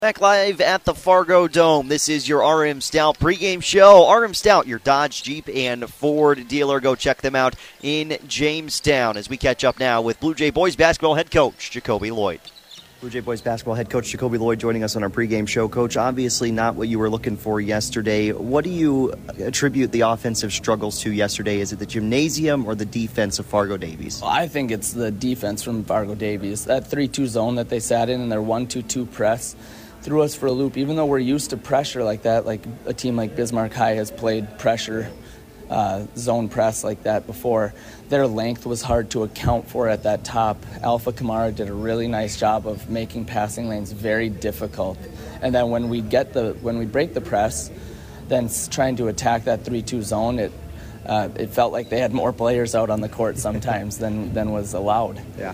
Back live at the Fargo Dome. This is your RM Stout pregame show. RM Stout, your Dodge, Jeep, and Ford dealer. Go check them out in Jamestown as we catch up now with Blue Jay Boys basketball head coach Jacoby Lloyd. Blue Jay Boys basketball head coach Jacoby Lloyd joining us on our pregame show. Coach, obviously not what you were looking for yesterday. What do you attribute the offensive struggles to yesterday? Is it the gymnasium or the defense of Fargo Davies? Well, I think it's the defense from Fargo Davies. That 3-2 zone that they sat in and their 1-2-2 press threw us for a loop. Even though we're used to pressure like that, like a team like Bismarck High has played pressure zone press like that before, their length was hard to account for at that top. Alpha Kamara did a really nice job of making passing lanes very difficult. And then when we break the press, then trying to attack that 3-2 zone, it felt like they had more players out on the court sometimes than was allowed. Yeah.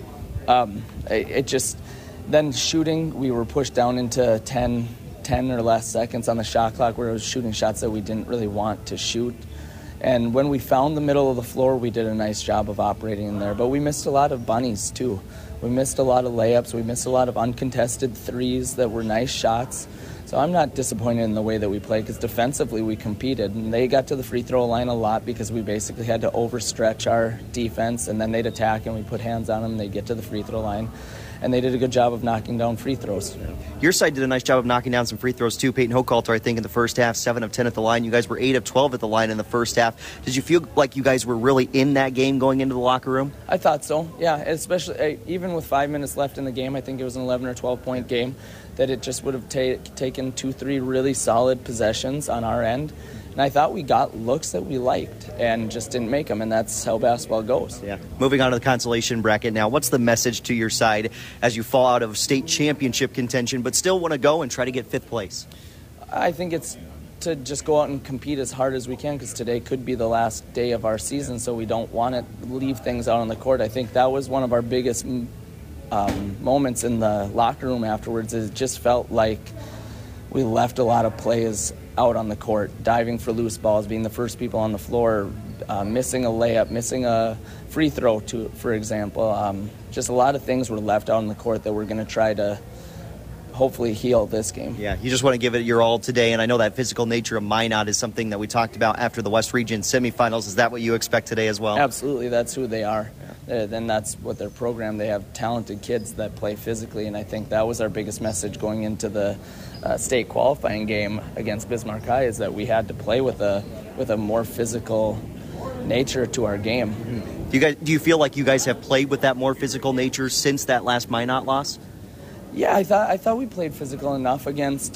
Then shooting, we were pushed down into 10 or less seconds on the shot clock where it was shooting shots that we didn't really want to shoot. And when we found the middle of the floor, we did a nice job of operating in there. But we missed a lot of bunnies, too. We missed a lot of layups. We missed a lot of uncontested threes that were nice shots. So I'm not disappointed in the way that we played because defensively we competed. And they got to the free throw line a lot because we basically had to overstretch our defense, and then they'd attack and we put hands on them and they'd get to the free throw line. And they did a good job of knocking down free throws. Your side did a nice job of knocking down some free throws, too. Peyton Hochhalter, I think, in the first half, 7 of 10 at the line. You guys were 8 of 12 at the line in the first half. Did you feel like you guys were really in that game going into the locker room? I thought so, yeah. Especially even with 5 minutes left in the game, I think it was an 11 or 12-point game, that it just would have taken 2-3 really solid possessions on our end. And I thought we got looks that we liked and just didn't make them, and that's how basketball goes. Yeah. Moving on to the consolation bracket now, what's the message to your side as you fall out of state championship contention but still want to go and try to get 5th place? I think it's to just go out and compete as hard as we can because today could be the last day of our season, so we don't want to leave things out on the court. I think that was one of our biggest moments in the locker room afterwards. It just felt like we left a lot of plays out on the court, diving for loose balls, being the first people on the floor, missing a layup, missing a free throw, for example. Just a lot of things were left out on the court that we're going to try to hopefully heal this game. Yeah, you just want to give it your all today, and I know that physical nature of Minot is something that we talked about after the West Region semifinals. Is that what you expect today as well? Absolutely, that's who they are. Yeah. Then that's what their program, they have talented kids that play physically, and I think that was our biggest message going into the state qualifying game against Bismarck High, is that we had to play with a more physical nature to our game. Do you feel like you guys have played with that more physical nature since that last Minot loss? Yeah, I thought we played physical enough against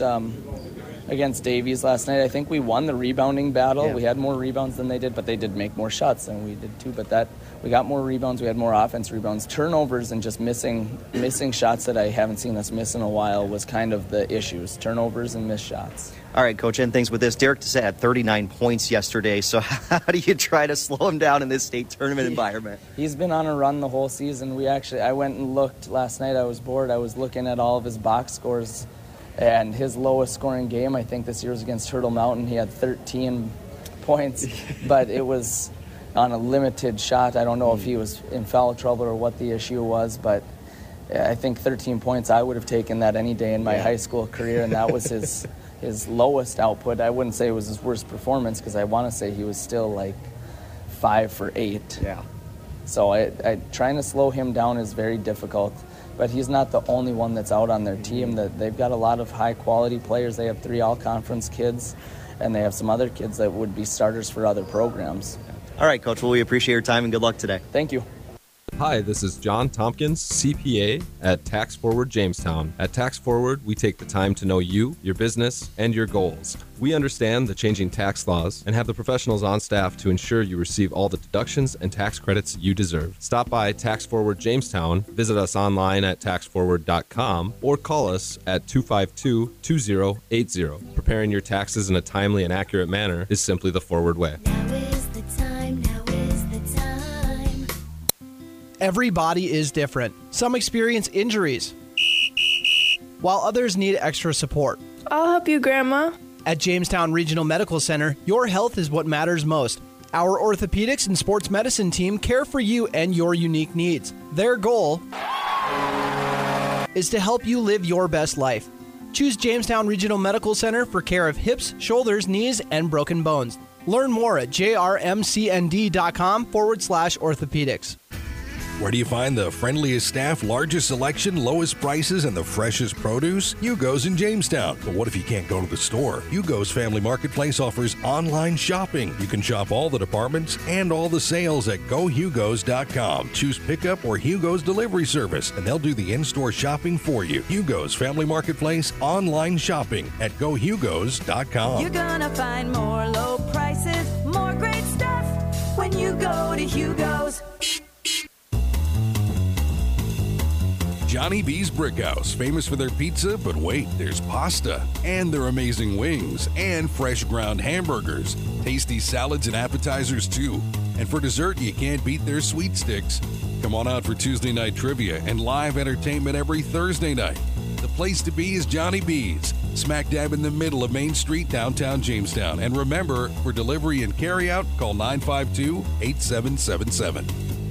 Davies last night. I think we won the rebounding battle. Yeah. We had more rebounds than they did, but they did make more shots than we did too. But we got more rebounds. We had more offense rebounds. Turnovers and just missing shots that I haven't seen us miss in a while was kind of the issues. Turnovers and missed shots. All right, Coach, end things with this. Derek Dessett had 39 points yesterday, so how do you try to slow him down in this state tournament environment? He's been on a run the whole season. I went and looked last night. I was bored. I was looking at all of his box scores, and his lowest scoring game, I think this year, was against Turtle Mountain. He had 13 points, but it was on a limited shot. I don't know if he was in foul trouble or what the issue was, but I think 13 points, I would have taken that any day in my high school career, and that was his lowest output. I wouldn't say it was his worst performance because I want to say he was still like 5 for 8. Yeah. So trying to slow him down is very difficult, but he's not the only one that's out on their team. That they've got a lot of high-quality players. They have 3 all-conference kids, and they have some other kids that would be starters for other programs. All right, Coach. Well, we appreciate your time and good luck today. Thank you. Hi, this is John Tompkins, CPA at Tax Forward Jamestown. At Tax Forward, we take the time to know you, your business, and your goals. We understand the changing tax laws and have the professionals on staff to ensure you receive all the deductions and tax credits you deserve. Stop by Tax Forward Jamestown, visit us online at taxforward.com, or call us at 252-2080. Preparing your taxes in a timely and accurate manner is simply the Forward way. Every body is different. Some experience injuries, while others need extra support. I'll help you, Grandma. At Jamestown Regional Medical Center, your health is what matters most. Our orthopedics and sports medicine team care for you and your unique needs. Their goal is to help you live your best life. Choose Jamestown Regional Medical Center for care of hips, shoulders, knees, and broken bones. Learn more at jrmcnd.com/orthopedics. Where do you find the friendliest staff, largest selection, lowest prices, and the freshest produce? Hugo's in Jamestown. But what if you can't go to the store? Hugo's Family Marketplace offers online shopping. You can shop all the departments and all the sales at GoHugos.com. Choose pickup or Hugo's delivery service, and they'll do the in-store shopping for you. Hugo's Family Marketplace online shopping at GoHugos.com. You're gonna find more low prices, more great stuff when you go to Hugo's. Johnny B's Brickhouse, famous for their pizza, but wait, there's pasta, and their amazing wings, and fresh ground hamburgers, tasty salads and appetizers too. And for dessert, you can't beat their sweet sticks. Come on out for Tuesday night trivia and live entertainment every Thursday night. The place to be is Johnny B's, smack dab in the middle of Main Street, downtown Jamestown. And remember, for delivery and carryout, call 952-8777.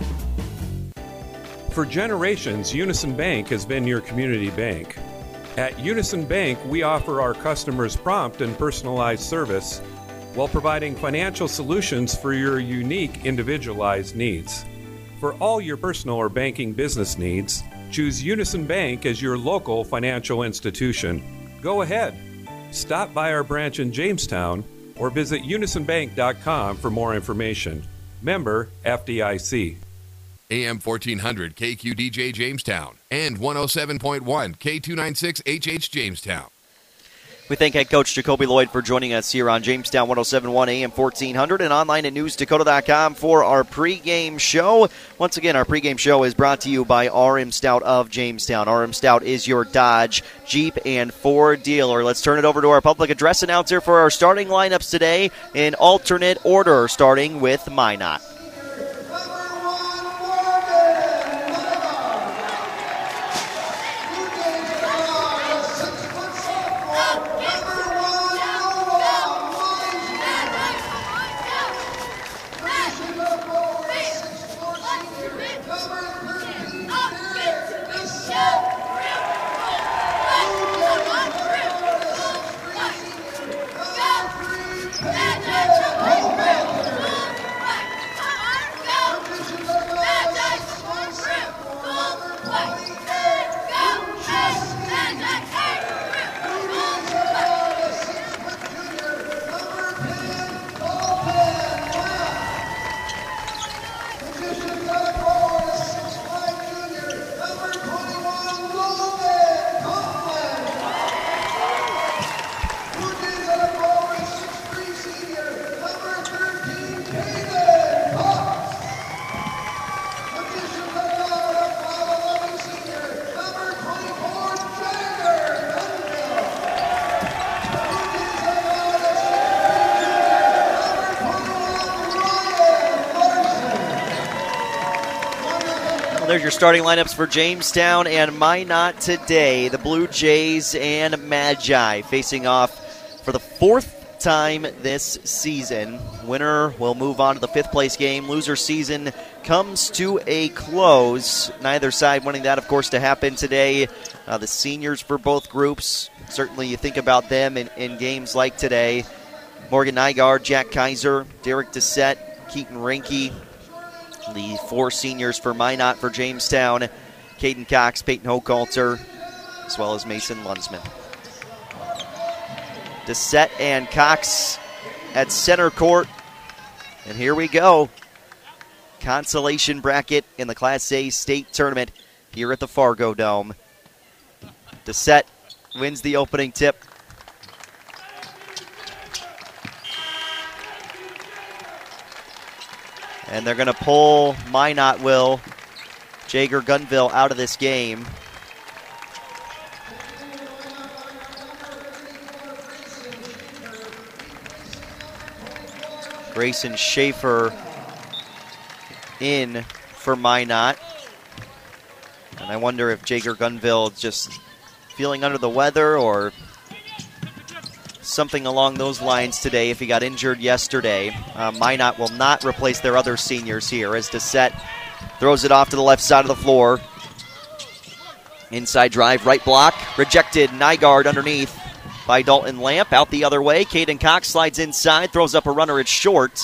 For generations, Unison Bank has been your community bank. At Unison Bank, we offer our customers prompt and personalized service while providing financial solutions for your unique, individualized needs. For all your personal or banking business needs, choose Unison Bank as your local financial institution. Go ahead. Stop by our branch in Jamestown or visit unisonbank.com for more information. Member FDIC. AM 1400 KQDJ Jamestown and 107.1 K296HH Jamestown. We thank head coach Jacoby Lloyd for joining us here on Jamestown 107.1 AM 1400 and online at newsdakota.com for our pregame show. Once again, our pregame show is brought to you by RM Stout of Jamestown. RM Stout is your Dodge, Jeep, and Ford dealer. Let's turn it over to our public address announcer for our starting lineups today in alternate order, starting with Minot. There's your starting lineups for Jamestown and Minot today. The Blue Jays and Magi facing off for the fourth time this season. Winner will move on to the fifth place game. Loser season comes to a close. Neither side wanting that, of course, to happen today. The seniors for both groups, certainly you think about them in games like today. Morgan Nygaard, Jack Kaiser, Derek Doucette, Keaton Rinke. The four seniors for Minot for Jamestown, Caden Cox, Peyton Hochhalter, as well as Mason Lunsman. Doucette and Cox at center court. And here we go. Consolation bracket in the Class A state tournament here at the Fargo Dome. Doucette wins the opening tip. And they're going to pull Minot will Jager Gunville out of this game. Grayson Schaefer in for Minot. And I wonder if Jager Gunville just feeling under the weather or something along those lines today if he got injured yesterday. Minot will not replace their other seniors here as Doucette throws it off to the left side of the floor. Inside drive, right block, rejected. Nygaard underneath by Dalton Lamp. Out the other way. Caden Cox slides inside, throws up a runner. It's short.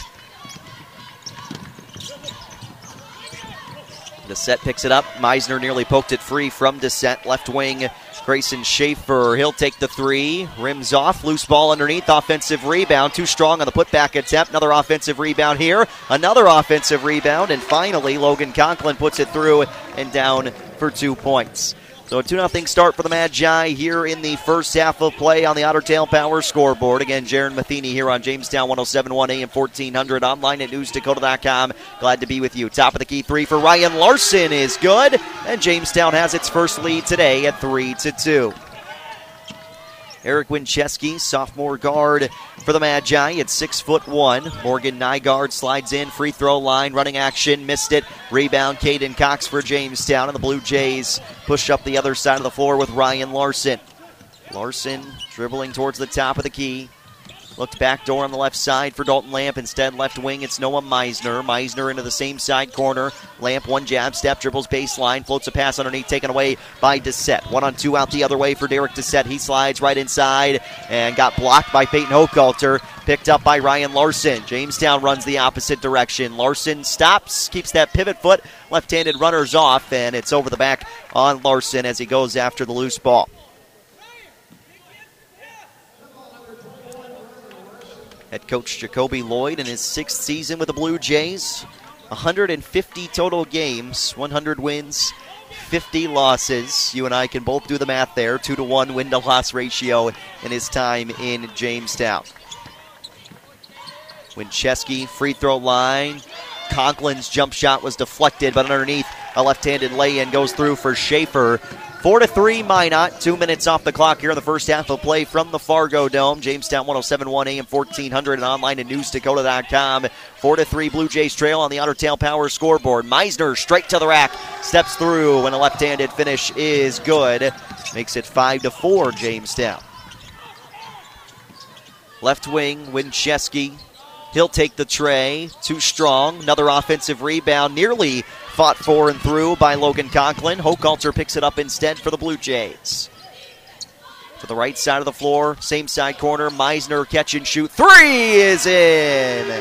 Dissett picks it up. Meisner nearly poked it free from Dissett. Left wing, Grayson Schaefer. He'll take the three. Rims off. Loose ball underneath. Offensive rebound. Too strong on the putback attempt. Another offensive rebound here. Another offensive rebound. And finally, Logan Conklin puts it through and down for 2 points. So a 2-0 start for the Magi here in the first half of play on the Otter Tail Power scoreboard. Again, Jaron Matheny here on Jamestown 107.1 AM 1400, online at newsdakota.com. Glad to be with you. Top of the key three for Ryan Larson is good, and Jamestown has its first lead today at 3-2. Eric Winchesky, sophomore guard for the Magi at 6'1". Morgan Nygaard slides in, free throw line, running action, missed it. Rebound, Caden Cox for Jamestown, and the Blue Jays push up the other side of the floor with Ryan Larson. Larson dribbling towards the top of the key. Looked back door on the left side for Dalton Lamp. Instead, left wing, it's Noah Meisner. Meisner into the same side corner. Lamp, one jab step, dribbles baseline, floats a pass underneath, taken away by Dissett. 1-on-2 out the other way for Derek Dissett. He slides right inside and got blocked by Peyton Hochhalter. Picked up by Ryan Larson. Jamestown runs the opposite direction. Larson stops, keeps that pivot foot. Left-handed runners off, and it's over the back on Larson as he goes after the loose ball. Head coach Jacoby Lloyd in his 6th season with the Blue Jays. 150 total games, 100 wins, 50 losses. You and I can both do the math there. 2-to-1 win-to-loss ratio in his time in Jamestown. Winchesky, free throw line. Conklin's jump shot was deflected, but underneath a left-handed lay-in goes through for Schaefer. 4-3 Minot. 2 minutes off the clock here in the first half of play from the Fargo Dome. Jamestown 107.1 AM 1400 and online at newsdakota.com. 4-3 Blue Jays trail on the Otter Tail Power scoreboard. Meisner straight to the rack. Steps through when a left-handed finish is good. Makes it 5-4 Jamestown. Left wing, Winchesky. He'll take the tray. Too strong. Another offensive rebound. Nearly fought for and through by Logan Conklin. Hochhalter picks it up instead for the Blue Jays. To the right side of the floor. Same side corner. Meisner catch and shoot. Three is in.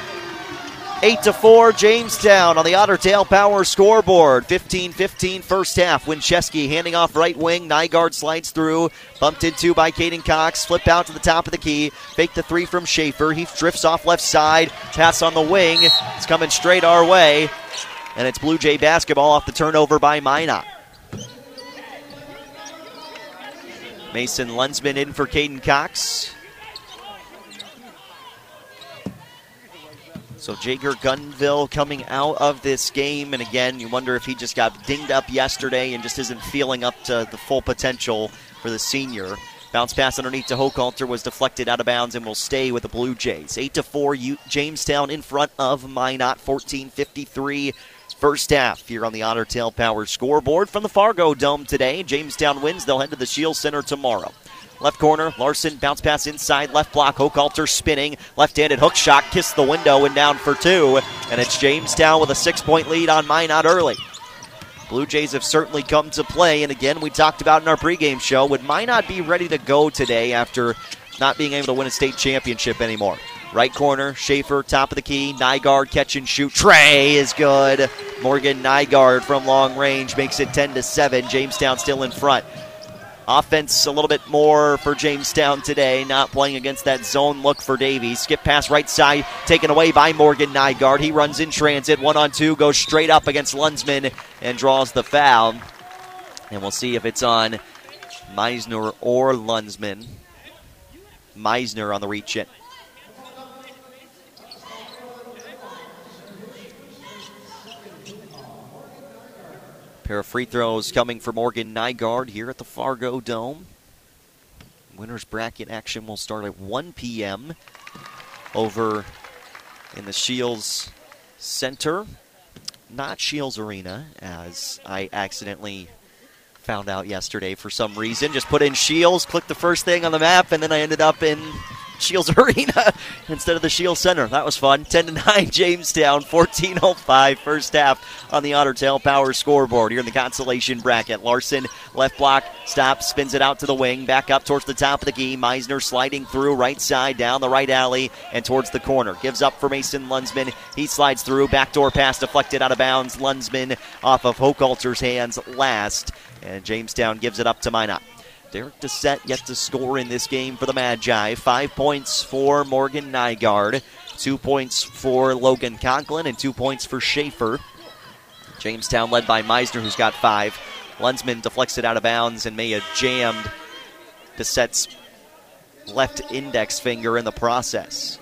8-4 Jamestown on the Otter Tail Power scoreboard. 15-15 first half. Winchesky handing off right wing. Nygaard slides through. Bumped into by Caden Cox. Flip out to the top of the key. Fake the three from Schaefer. He drifts off left side. Pass on the wing. It's coming straight our way. And it's Blue Jay basketball off the turnover by Minot. Mason Lunsman in for Caden Cox. So Jager Gunville coming out of this game, and again, you wonder if he just got dinged up yesterday and just isn't feeling up to the full potential for the senior. Bounce pass underneath to Hochhalter was deflected out of bounds and will stay with the Blue Jays. 8-4 Jamestown in front of Minot. 14:53 first half here on the Otter Tail Power scoreboard from the Fargo Dome today. Jamestown wins. They'll head to the Shield Center tomorrow. Left corner, Larson, bounce pass inside, left block, Hochhalter spinning, left-handed hook shot, kissed the window and down for two, and it's Jamestown with a 6-point lead on Minot early. Blue Jays have certainly come to play, and again, we talked about in our pregame show, would Minot be ready to go today after not being able to win a state championship anymore? Right corner, Schaefer, top of the key, Nygaard, catch and shoot, tray is good. Morgan Nygaard from long range makes it 10-7, Jamestown still in front. Offense a little bit more for Jamestown today, not playing against that zone look for Davies. Skip pass right side, taken away by Morgan Nygaard. He runs in transit, 1-on-2, goes straight up against Lunsman and draws the foul. And we'll see if it's on Meisner or Lunsman. Meisner on the reach in. Pair of free throws coming for Morgan Nygaard here at the Fargo Dome. Winners bracket action will start at 1 p.m. over in the Shields Center. Not Shields Arena, as I accidentally found out yesterday for some reason. Just put in Shields, clicked the first thing on the map, and then I ended up in Shields Arena instead of the Shields Center. That was fun. 10-9 Jamestown, 14:05 first half on the Otter Tail Power scoreboard. Here in the consolation bracket. Larson, left block, stops, spins it out to the wing, back up towards the top of the key. Meisner sliding through right side, down the right alley, and towards the corner. Gives up for Mason Lunsman. He slides through, backdoor pass deflected out of bounds. Lunsman off of Hochhalter's hands last, and Jamestown gives it up to Minot. Derek Doucette yet to score in this game for the Magi. 5 points for Morgan Nygaard, 2 points for Logan Conklin, and 2 points for Schaefer. Jamestown led by Meisner, who's got 5. Lunsman deflects it out of bounds and may have jammed Doucette's left index finger in the process.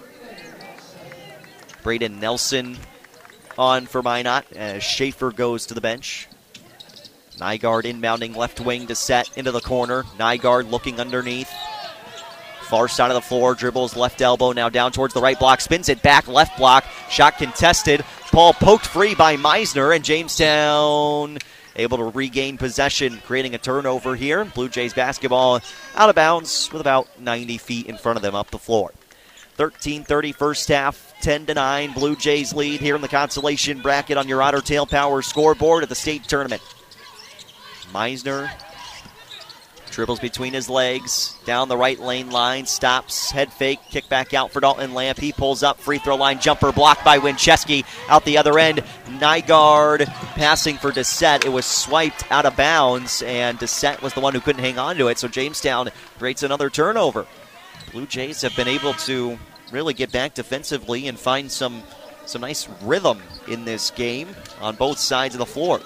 Braden Nelson on for Minot as Schaefer goes to the bench. Nygaard inbounding left wing to set into the corner. Nygaard looking underneath. Far side of the floor, dribbles left elbow, now down towards the right block, spins it back, left block, shot contested. Ball poked free by Meisner, and Jamestown able to regain possession, creating a turnover here. Blue Jays basketball out of bounds with about 90 feet in front of them up the floor. 13:30 first half, 10-9. Blue Jays lead here in the consolation bracket on your Otter Tail Power scoreboard at the state tournament. Meisner dribbles between his legs, down the right lane line, stops, head fake, kick back out for Dalton Lamp. He pulls up, free throw line jumper blocked by Winchesky out the other end. Nygaard passing for Doucette. It was swiped out of bounds, and Doucette was the one who couldn't hang on to it, so Jamestown creates another turnover. Blue Jays have been able to really get back defensively and find some nice rhythm in this game on both sides of the floor.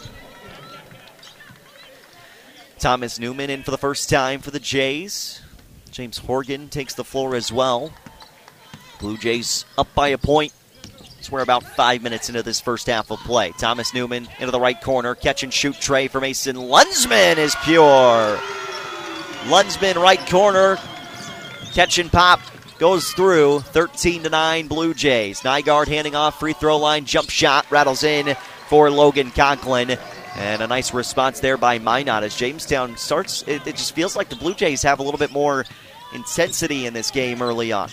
Thomas Newman in for the first time for the Jays. James Horgan takes the floor as well. Blue Jays up by a point. So we're about 5 minutes into this first half of play. Thomas Newman into the right corner. Catch and shoot tray for Mason Lunsman is pure. Lunsman right corner. Catch and pop goes through. 13-9 Blue Jays. Nygaard handing off, free throw line, jump shot rattles in for Logan Conklin. And a nice response there by Minot as Jamestown starts. It just feels like the Blue Jays have a little bit more intensity in this game early on.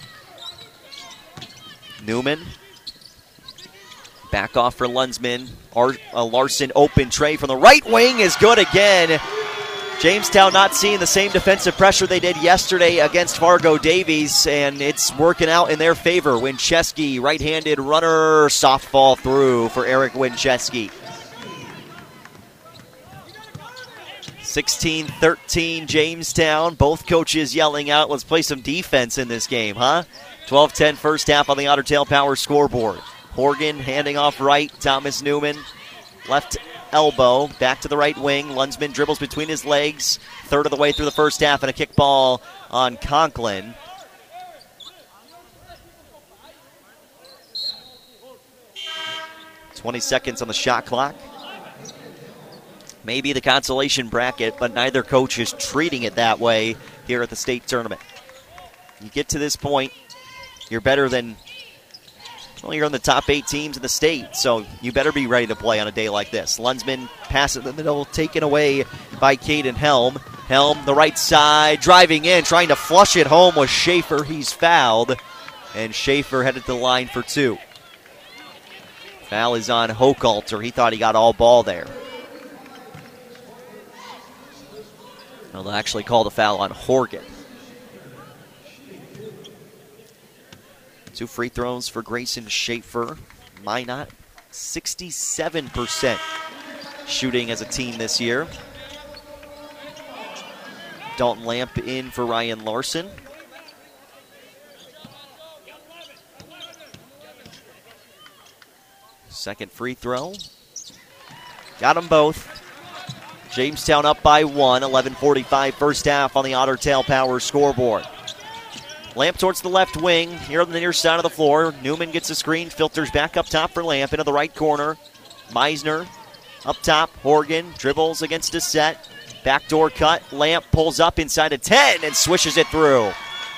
Newman. Back off for Lunsman. Larson open tray from the right wing is good again. Jamestown not seeing the same defensive pressure they did yesterday against Fargo Davies, and it's working out in their favor. Winchesky, right-handed runner, softball through for Eric Winchesky. 16-13 Jamestown. Both coaches yelling out, let's play some defense in this game, huh? 12-10 first half on the Otter Tail Power scoreboard. Horgan handing off right. Thomas Newman, left elbow, back to the right wing. Lunsman dribbles between his legs. Third of the way through the first half, and a kickball on Conklin. .20 seconds on the shot clock. Maybe the consolation bracket, but neither coach is treating it that way here at the state tournament. You get to this point, you're better than, well, you're on the top 8 teams in the state, so you better be ready to play on a day like this. Lunsman pass in the middle, taken away by Caden Helm. Helm, the right side, driving in, trying to flush it home with Schaefer. He's fouled, and Schaefer headed to the line for 2. Foul is on Hochhalter. He thought he got all ball there. Well, they'll actually call the foul on Horgan. 2 free throws for Grayson Schaefer. Minot, 67% shooting as a team this year. Dalton Lamp in for Ryan Larson. Second free throw. Got them both. Jamestown up by 1, 11:45 first half on the Otter Tail Power scoreboard. Lamp towards the left wing, here on the near side of the floor. Newman gets a screen, filters back up top for Lamp, into the right corner. Meisner up top, Horgan dribbles against Doucette. Backdoor cut, Lamp pulls up inside of 10 and swishes it through.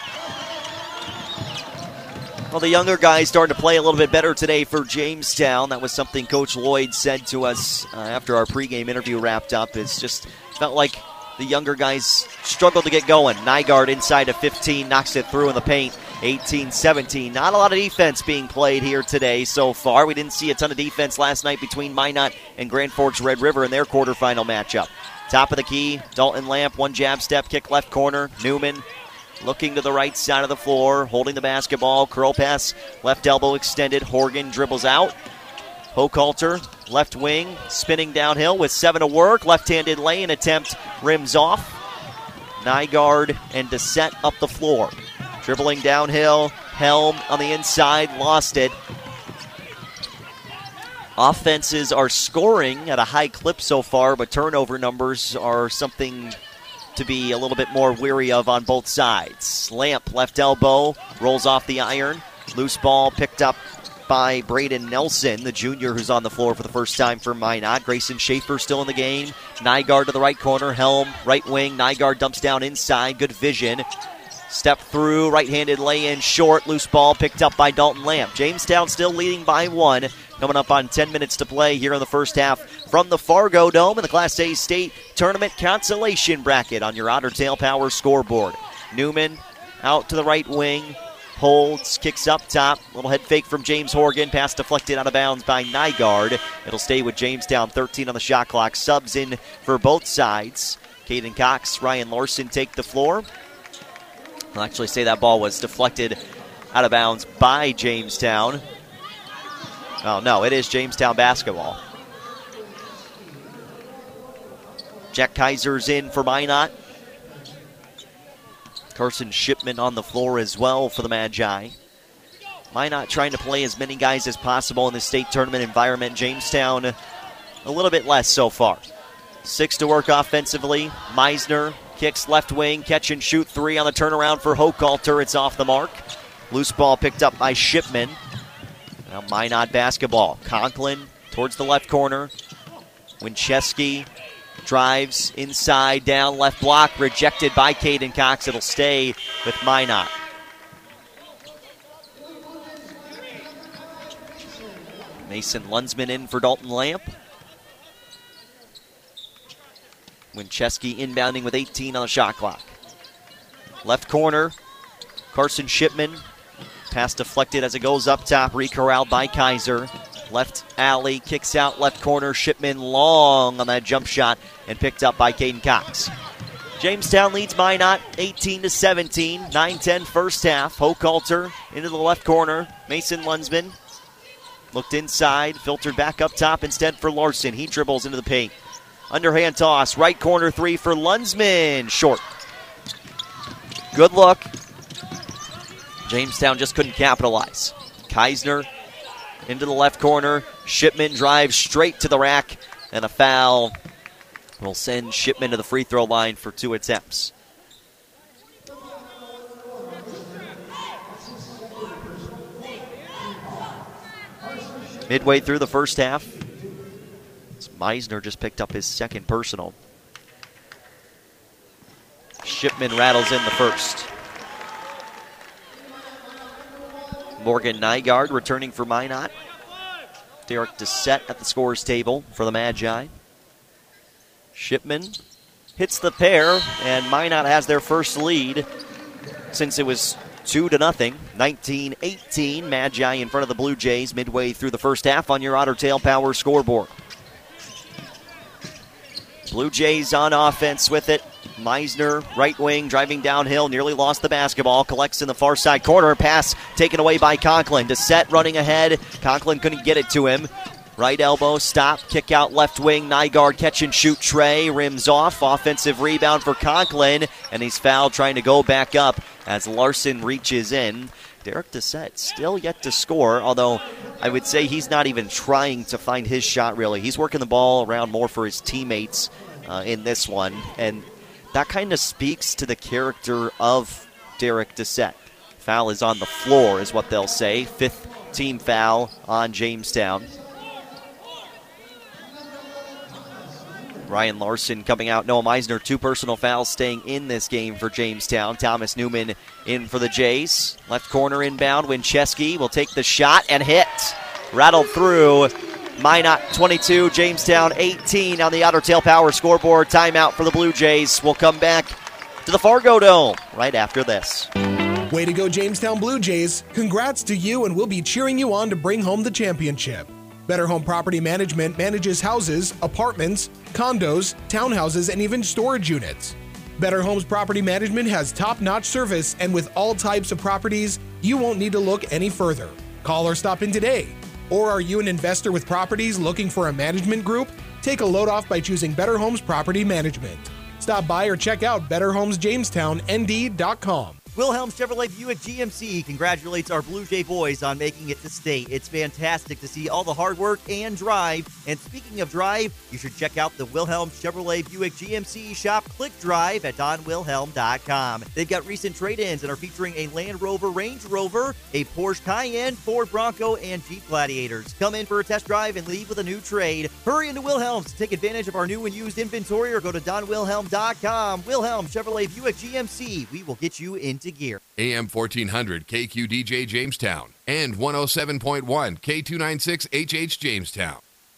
Well, the younger guys starting to play a little bit better today for Jamestown. That was something Coach Lloyd said to us after our pregame interview wrapped up. It's just felt like the younger guys struggled to get going. Nygaard inside of 15, knocks it through in the paint. 18-17. Not a lot of defense being played here today so far. We didn't see a ton of defense last night between Minot and Grand Forks Red River in their quarterfinal matchup. Top of the key, Dalton Lamp, one jab step, kick left corner. Newman looking to the right side of the floor, holding the basketball. Curl pass, left elbow extended. Horgan dribbles out. Hochhalter, left wing, spinning downhill with 7 to work. Left-handed lane attempt, rims off. Nygaard and Dissett up the floor. Dribbling downhill, Helm on the inside, lost it. Offenses are scoring at a high clip so far, but turnover numbers are something to be a little bit more weary of on both sides. Lamp, left elbow, rolls off the iron. Loose ball picked up by Braden Nelson, the junior who's on the floor for the first time for Minot. Grayson Schaefer still in the game. Nygaard to the right corner. Helm, right wing. Nygaard dumps down inside. Good vision. Step through, right-handed lay-in short. Loose ball picked up by Dalton Lamp. Jamestown still leading by 1. Coming up on 10 minutes to play here in the first half from the Fargo Dome in the Class A State Tournament Consolation Bracket on your Otter Tail Power scoreboard. Newman out to the right wing. Holds, kicks up top. Little head fake from James Horgan. Pass deflected out of bounds by Nygaard. It'll stay with Jamestown, 13 on the shot clock. Subs in for both sides. Caden Cox, Ryan Larson take the floor. I'll actually say that ball was deflected out of bounds by Jamestown. Oh, no, it is Jamestown basketball. Jack Kaiser's in for Minot. Carson Shipman on the floor as well for the Magi. Minot trying to play as many guys as possible in the state tournament environment. Jamestown a little bit less so far. 6 to work offensively. Meisner kicks left wing, catch and shoot 3 on the turnaround for Hochhalter. It's off the mark. Loose ball picked up by Shipman. Now Minot basketball. Conklin towards the left corner. Winchesky drives inside, down left block, rejected by Caden Cox. It'll stay with Minot. Mason Lunsman in for Dalton Lamp. Winchesky inbounding with 18 on the shot clock. Left corner, Carson Shipman. Pass deflected as it goes up top, recorralled by Kaiser. Left alley, kicks out left corner. Shipman long on that jump shot and picked up by Caden Cox. Jamestown leads Minot 18-17, 9-10 first half. Hochhalter into the left corner. Mason Lunsman looked inside, filtered back up top instead for Larson. He dribbles into the paint. Underhand toss, right corner 3 for Lunsman. Short. Good look. Jamestown just couldn't capitalize. Keisner into the left corner. Shipman drives straight to the rack, and a foul will send Shipman to the free throw line for 2 attempts. Midway through the first half, Meisner just picked up his second personal. Shipman rattles in the first. Morgan Nygaard returning for Minot. Derek Dissett at the scores table for the Magi. Shipman hits the pair, and Minot has their first lead since it was 2-0. 19-18, Magi in front of the Blue Jays midway through the first half on your Otter Tail Power scoreboard. Blue Jays on offense with it. Meisner, right wing, driving downhill, nearly lost the basketball. Collects in the far side corner. Pass taken away by Conklin. Dissett running ahead. Conklin couldn't get it to him. Right elbow, stop, kick out left wing. Nygaard catch and shoot tray. Rims off. Offensive rebound for Conklin. And he's fouled trying to go back up as Larson reaches in. Derek Dissett still yet to score, although I would say he's not even trying to find his shot really. He's working the ball around more for his teammates in this one. And that kind of speaks to the character of Derek Dissett. Foul is on the floor is what they'll say. 5th team foul on Jamestown. Ryan Larson coming out. Noah Meisner, 2 personal fouls staying in this game for Jamestown. Thomas Newman in for the Jays. Left corner inbound. Winchesky will take the shot and hit. Rattled through. Minot 22, Jamestown 18 on the Otter Tail Power scoreboard. Timeout for the Blue Jays. We'll come back to the Fargo Dome right after this. Way to go, Jamestown Blue Jays. Congrats to you, and we'll be cheering you on to bring home the championship. Better Home Property Management manages houses, apartments, condos, townhouses, and even storage units. Better Homes Property Management has top-notch service, and with all types of properties, you won't need to look any further. Call or stop in today. Or are you an investor with properties looking for a management group? Take a load off by choosing Better Homes Property Management. Stop by or check out BetterHomesJamestownND.com. Wilhelm Chevrolet Buick GMC congratulates our Blue Jay boys on making it to state. It's fantastic to see all the hard work and drive. And speaking of drive, you should check out the Wilhelm Chevrolet Buick GMC shop. Click drive at donwilhelm.com. They've got recent trade-ins and are featuring a Land Rover, Range Rover, a Porsche Cayenne, Ford Bronco, and Jeep Gladiators. Come in for a test drive and leave with a new trade. Hurry into Wilhelm's to take advantage of our new and used inventory or go to donwilhelm.com. Wilhelm Chevrolet Buick GMC. We will get you into gear. AM 1400 KQDJ Jamestown and 107.1 K296HH Jamestown.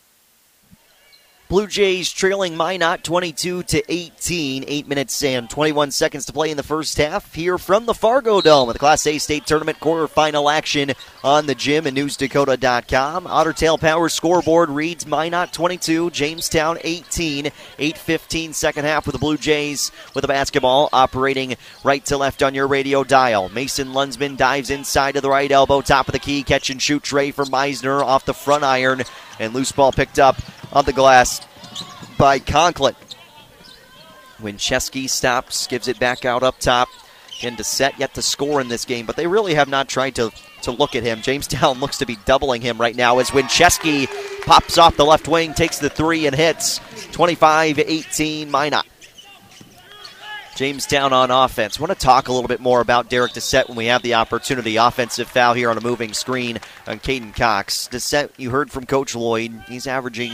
Blue Jays trailing Minot 22-18. 8 minutes and 21 seconds to play in the first half here from the Fargo Dome with the Class A State Tournament quarterfinal action on the gym and newsdakota.com. Otter Tail Power scoreboard reads Minot 22, Jamestown 18. 8:15 second half with the Blue Jays with the basketball operating right to left on your radio dial. Mason Lunsman dives inside to the right elbow, top of the key, catch and shoot tray for Meisner off the front iron, and loose ball picked up on the glass by Conklin. Winchesky stops, gives it back out up top. And Dissett yet to score in this game, but they really have not tried to look at him. Jamestown looks to be doubling him right now as Winchesky pops off the left wing, takes the three and hits. 25-18 Minot. Jamestown on offense. I want to talk a little bit more about Derek Dissett when we have the opportunity. Offensive foul here on a moving screen on Caden Cox. Dissett, you heard from Coach Lloyd. He's averaging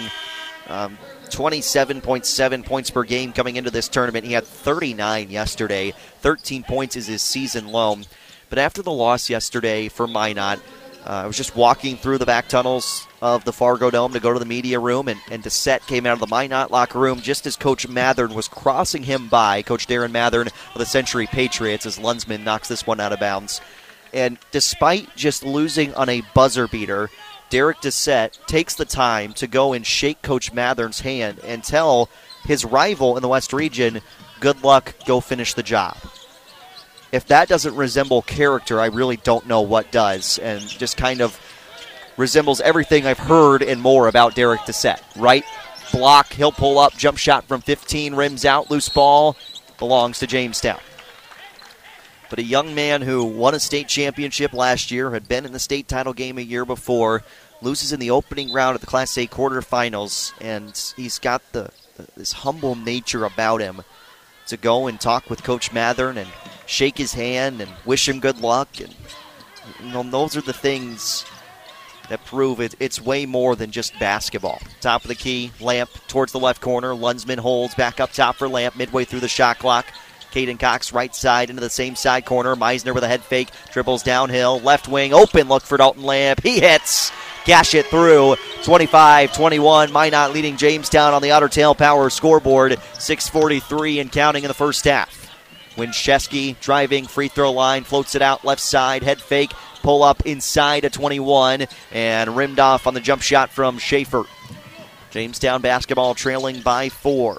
27.7 points per game coming into this tournament. He had 39 yesterday. 13 points is his season low. But after the loss yesterday for Minot, I was just walking through the back tunnels of the Fargo Dome to go to the media room, and Dissett came out of the Minot locker room just as Coach Mathern was crossing him by, Coach Darren Mathern of the Century Patriots, as Lunsman knocks this one out of bounds. And despite just losing on a buzzer beater, Derek Dissett takes the time to go and shake Coach Mathern's hand and tell his rival in the West Region, good luck, go finish the job. If that doesn't resemble character, I really don't know what does, and just kind of resembles everything I've heard and more about Derek Dissett. Right block, he'll pull up, jump shot from 15, rims out, loose ball, belongs to Jamestown. But a young man who won a state championship last year, had been in the state title game a year before, loses in the opening round of the Class A quarterfinals, and he's got this humble nature about him to go and talk with Coach Mathern and shake his hand and wish him good luck. And those are the things that prove it's way more than just basketball. Top of the key, Lamp towards the left corner. Lunsman holds back up top for Lamp midway through the shot clock. Caden Cox right side into the same side corner. Meisner with a head fake, dribbles downhill. Left wing, open look for Dalton Lamp. He hits. Gash it through. 25-21. Minot leading Jamestown on the Otter Tail Power scoreboard. 6:43 and counting in the first half. Winchesky driving, free throw line, floats it out left side, head fake, pull up inside at 21, and rimmed off on the jump shot from Schaefer. Jamestown basketball trailing by 4.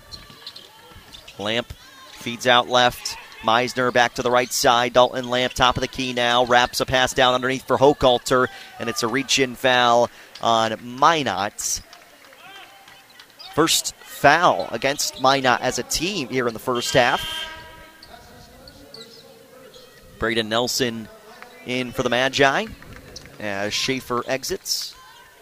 Lamp feeds out left. Meisner back to the right side. Dalton Lamp, top of the key now. Wraps a pass down underneath for Hochhalter, and it's a reach-in foul on Minot. First foul against Minot as a team here in the first half. Braden Nelson in for the Magi as Schaefer exits.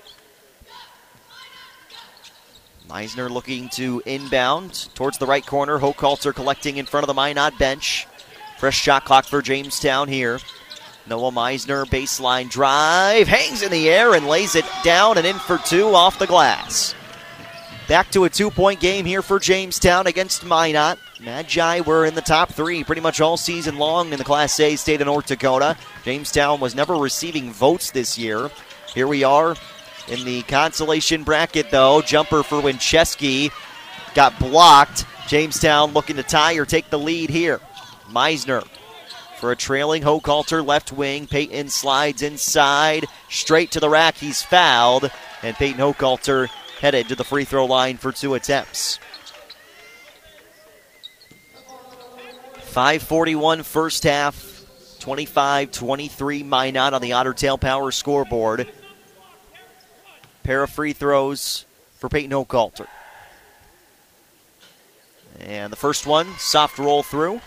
Meisner looking to inbound towards the right corner. Hochhalter collecting in front of the Minot bench. Fresh shot clock for Jamestown here. Noah Meisner, baseline drive, hangs in the air and lays it down and in for 2 off the glass. Back to a 2-point game here for Jamestown against Minot. Magi were in the top 3 pretty much all season long in the Class A state of North Dakota. Jamestown was never receiving votes this year. Here we are in the consolation bracket, though. Jumper for Winchesky got blocked. Jamestown looking to tie or take the lead here. Meisner for a trailing Hochhalter left wing. Peyton slides inside, straight to the rack. He's fouled, and Peyton Hochhalter headed to the free throw line for 2 attempts. 5:41 first half. 25-23 Minot on the Otter Tail Power scoreboard. Pair of free throws for Peyton Hochhalter. And the first one, soft roll through.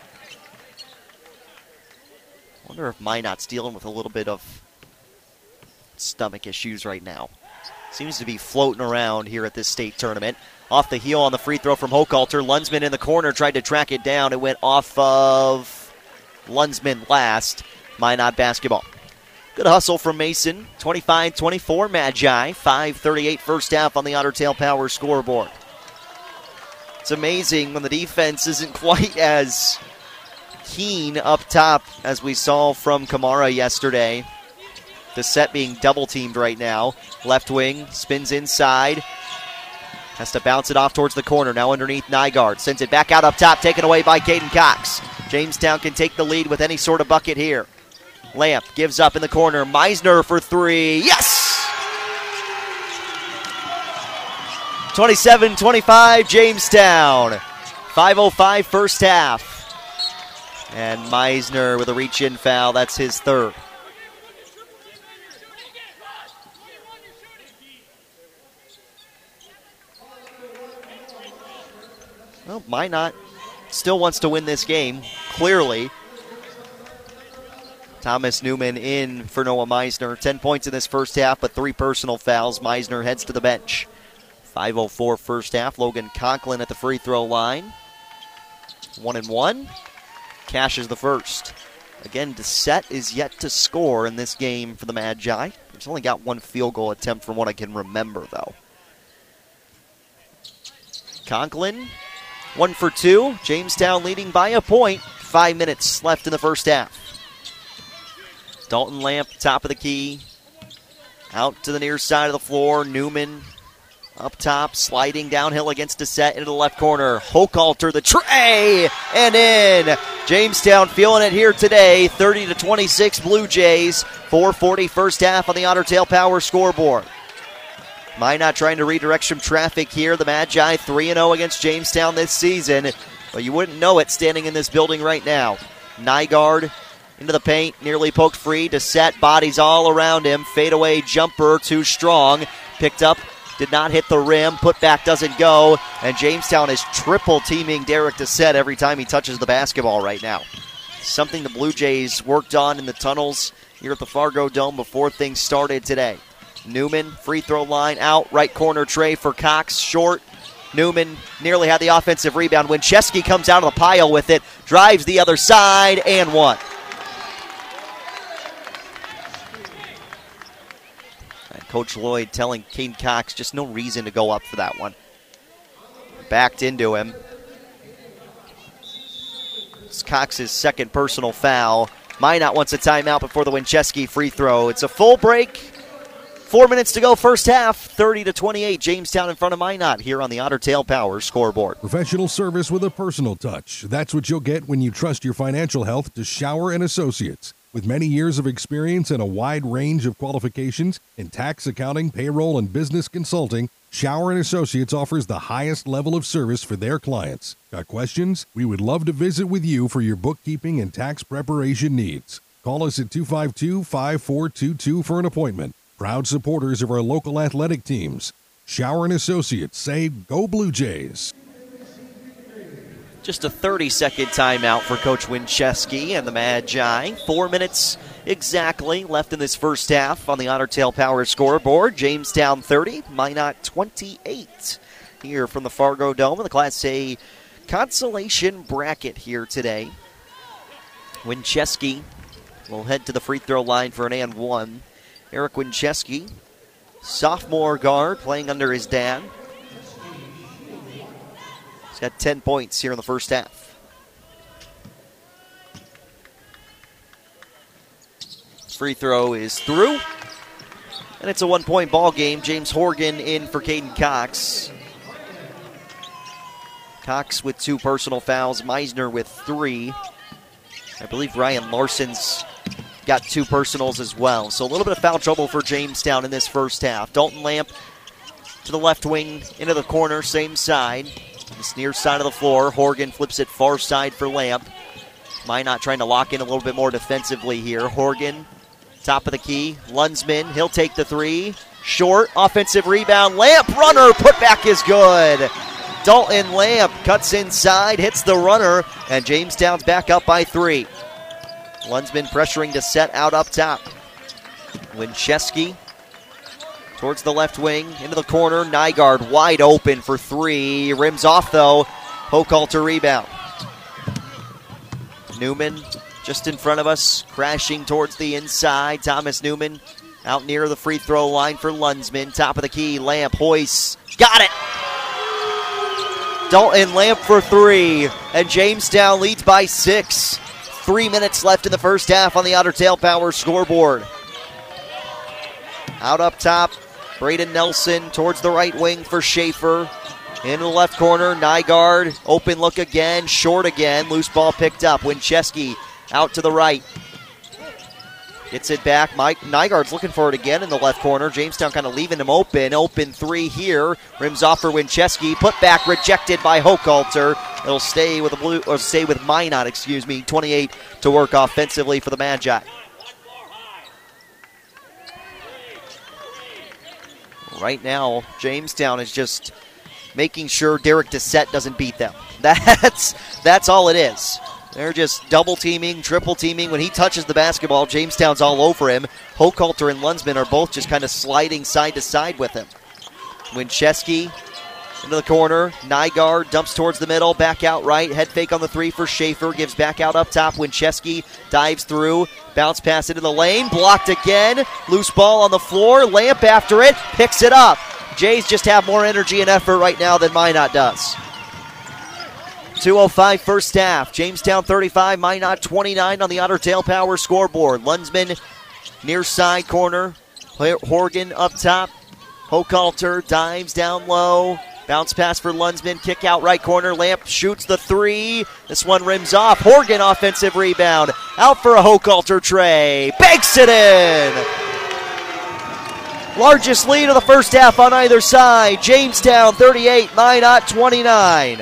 Wonder if Minot's dealing with a little bit of stomach issues right now. Seems to be floating around here at this state tournament. Off the heel on the free throw from Hochhalter. Lunsman in the corner tried to track it down. It went off of Lunsman last. Minot basketball. Good hustle from Mason. 25-24 Magi. 5:38 first half on the Otter Tail Power scoreboard. It's amazing when the defense isn't quite as keen up top as we saw from Kamara yesterday. The set being double teamed right now. Left wing spins inside. Has to bounce it off towards the corner. Now underneath Nygaard. Sends it back out up top. Taken away by Caden Cox. Jamestown can take the lead with any sort of bucket here. Lamp gives up in the corner. Meisner for 3. Yes! 27-25 Jamestown. 5:05 first half. And Meisner with a reach-in foul. That's his third. Well, Minot still wants to win this game, clearly. Thomas Newman in for Noah Meisner. 10 points in this first half, but 3 personal fouls. Meisner heads to the bench. 5:04 first half. Logan Conklin at the free throw line. 1-1. Cashes the first. Again, Doucette is yet to score in this game for the Magi. He's only got 1 field goal attempt from what I can remember, though. Conklin, 1 for 2. Jamestown leading by a point. 5 minutes left in the first half. Dalton Lamp, top of the key. Out to the near side of the floor. Newman up top, sliding downhill against Doucette into the left corner. Hochhalter, the tray, and in. Jamestown feeling it here today. 30-26 Blue Jays. 4:40 first half on the Otter Tail Power scoreboard. Minot trying to redirect some traffic here. The Magi 3-0 against Jamestown this season, but you wouldn't know it standing in this building right now. Nygaard into the paint, nearly poked free. Doucette, bodies all around him. Fadeaway jumper, too strong. Picked up, did not hit the rim. Putback doesn't go, and Jamestown is triple teaming Derek Doucette every time he touches the basketball right now. Something the Blue Jays worked on in the tunnels here at the Fargo Dome before things started today. Newman, free throw line out, right corner tray for Cox, short. Newman nearly had the offensive rebound. Winchesky comes out of the pile with it, drives the other side, and one. And Coach Lloyd telling Caden Cox just no reason to go up for that one. Backed into him. It's Cox's second personal foul. Minot wants a timeout before the Winchesky free throw. It's a full break. 4 minutes to go first half, 30-28. Jamestown in front of Minot here on the Otter Tail Power scoreboard. Professional service with a personal touch. That's what you'll get when you trust your financial health to Shower & Associates. With many years of experience and a wide range of qualifications in tax, accounting, payroll, and business consulting, Shower & Associates offers the highest level of service for their clients. Got questions? We would love to visit with you for your bookkeeping and tax preparation needs. Call us at 252-5422 for an appointment. Proud supporters of our local athletic teams. Shower & Associates say, go Blue Jays. Just a 30-second timeout for Coach Winchesky and the Magi. 4 minutes exactly left in this first half on the Otter Tail Power scoreboard. Jamestown 30, Minot 28 here from the Fargo Dome in the Class A consolation bracket here today. Winchesky will head to the free throw line for an and one. Eric Winchesky, sophomore guard, playing under his dad. He's got 10 points here in the first half. Free throw is through. And it's a 1-point ball game. James Horgan in for Caden Cox. Cox with 2 personal fouls. Meisner with 3. I believe Ryan Larson's got 2 personals as well. So a little bit of foul trouble for Jamestown in this first half. Dalton Lamp to the left wing, into the corner, same side. This near side of the floor. Horgan flips it far side for Lamp. Minot trying to lock in a little bit more defensively here. Horgan, top of the key. Lunsman, he'll take the 3. Short, offensive rebound. Lamp, runner, putback is good. Dalton Lamp cuts inside, hits the runner, and Jamestown's back up by 3. Lunsman pressuring to set out up top. Winchesky towards the left wing, into the corner. Nygaard wide open for 3. Rims off though. Hochhalter rebound. Newman just in front of us, crashing towards the inside. Thomas Newman out near the free throw line for Lunsman. Top of the key, Lamp hoists. Got it! Dalton Lamp for 3, and Jamestown leads by 6. 3 minutes left in the first half on the Otter Tail Power scoreboard. Out up top, Braden Nelson towards the right wing for Schaefer. Into the left corner, Nygaard, open look again, short again, loose ball picked up. Winchesky out to the right. Gets it back, Nygaard's looking for it again in the left corner. Jamestown kind of leaving him open. Open 3 here, rims off for Winchesky. Put back rejected by Hochhalter. It'll stay with Minot, 28 to work offensively for the Magi. Right now, Jamestown is just making sure Derek Doucette doesn't beat them. That's all it is. They're just double teaming, triple teaming. When he touches the basketball, Jamestown's all over him. Hochhalter and Lunsman are both just kind of sliding side to side with him. Winchesky into the corner. Nygaard dumps towards the middle, back out right. Head fake on the 3 for Schaefer. Gives back out up top. Winchesky dives through. Bounce pass into the lane. Blocked again. Loose ball on the floor. Lamp after it. Picks it up. Jays just have more energy and effort right now than Minot does. 2:05 first half. Jamestown 35, Minot 29 on the Otter Tail Power scoreboard. Lunsman near side corner. Horgan up top. Hochhalter dives down low. Bounce pass for Lunsman. Kick out right corner. Lamp shoots the 3. This one rims off. Horgan offensive rebound. Out for a Hochhalter tray. Banks it in. Largest lead of the first half on either side. Jamestown 38, Minot 29.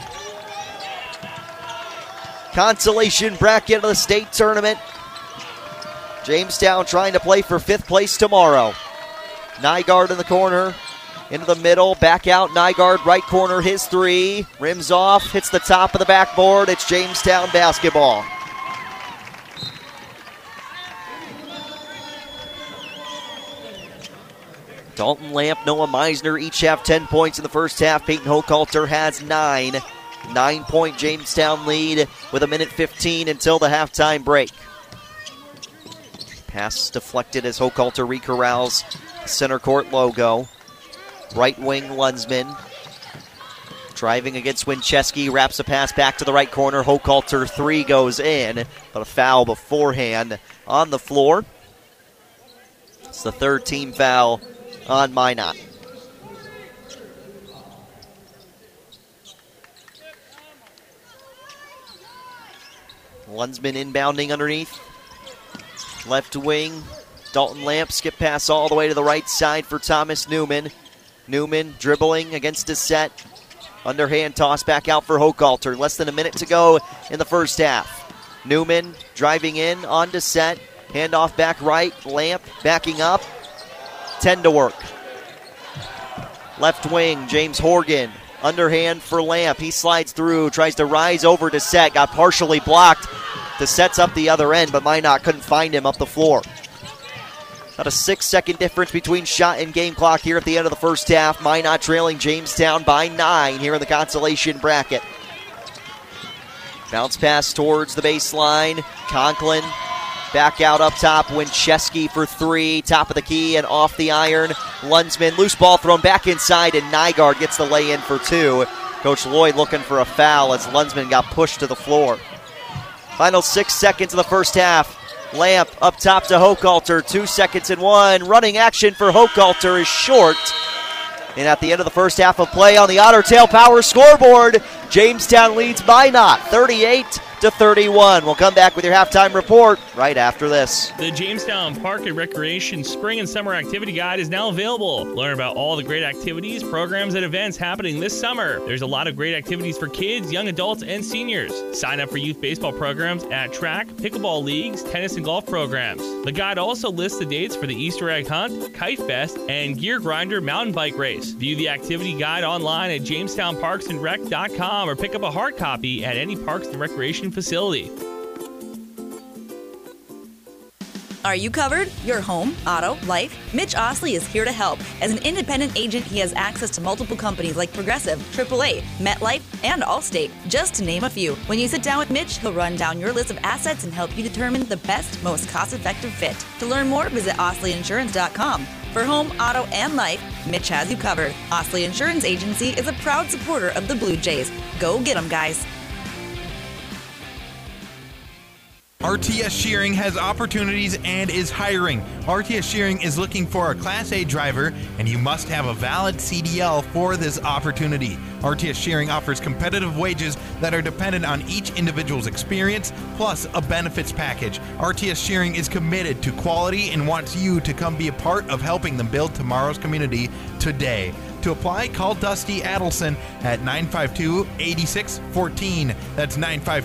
Consolation bracket of the state tournament. Jamestown trying to play for 5th place tomorrow. Nygaard in the corner, into the middle, back out. Nygaard right corner, his 3. Rims off, hits the top of the backboard. It's Jamestown basketball. Dalton Lamp, Noah Meisner each have 10 points in the first half. Peyton Hochhalter has 9. 9-point Jamestown lead with 1:15 until the halftime break. Pass deflected as Hochhalter recorrals center court logo. Right wing Lunsman. Driving against Winchesky, wraps a pass back to the right corner. Hochhalter 3 goes in, but a foul beforehand on the floor. It's the 3rd team foul on Minot. Lunsman inbounding underneath. Left wing, Dalton Lamp, skip pass all the way to the right side for Thomas Newman. Newman dribbling against Doucette. Underhand toss back out for Hochhalter. Less than a minute to go in the first half. Newman driving in on Doucette. Handoff back right. Lamp backing up. 10 to work. Left wing, James Horgan. Underhand for Lamp. He slides through, tries to rise over Doucette. Got partially blocked. Doucette's up the other end, but Minot couldn't find him up the floor. About a 6-second difference between shot and game clock here at the end of the first half. Minot trailing Jamestown by 9 here in the consolation bracket. Bounce pass towards the baseline. Conklin back out up top. Winchesky for 3. Top of the key and off the iron. Lunsman, loose ball thrown back inside, and Nygaard gets the lay in for 2. Coach Lloyd looking for a foul as Lunsman got pushed to the floor. Final 6 seconds of the first half. Lamp up top to Hochhalter. 2 seconds and 1. Running action for Hochhalter is short. And at the end of the first half of play on the Otter Tail Power scoreboard, Jamestown leads Minot 38 31. We'll come back with your halftime report right after this. The Jamestown Park and Recreation Spring and Summer Activity Guide is now available. Learn about all the great activities, programs, and events happening this summer. There's a lot of great activities for kids, young adults, and seniors. Sign up for youth baseball programs at track, pickleball leagues, tennis, and golf programs. The guide also lists the dates for the Easter egg hunt, kite fest, and gear grinder mountain bike race. View the activity guide online at jamestownparksandrec.com or pick up a hard copy at any Parks and Recreation facility. Are you covered? Your home, auto, life? Mitch Osley is here to help. As an independent agent, he has access to multiple companies like Progressive, AAA, MetLife, and Allstate, just to name a few. When you sit down with Mitch, he'll run down your list of assets and help you determine the best, most cost-effective fit. To learn more, visit OsleyInsurance.com. For home, auto, and life, Mitch has you covered. Osley Insurance Agency is a proud supporter of the Blue Jays. Go get 'em, guys. RTS Shearing has opportunities and is hiring. RTS Shearing is looking for a Class A driver, and you must have a valid CDL for this opportunity. RTS Shearing offers competitive wages that are dependent on each individual's experience, plus a benefits package. RTS Shearing is committed to quality and wants you to come be a part of helping them build tomorrow's community today. To apply, call Dusty Adelson at 952-8614. That's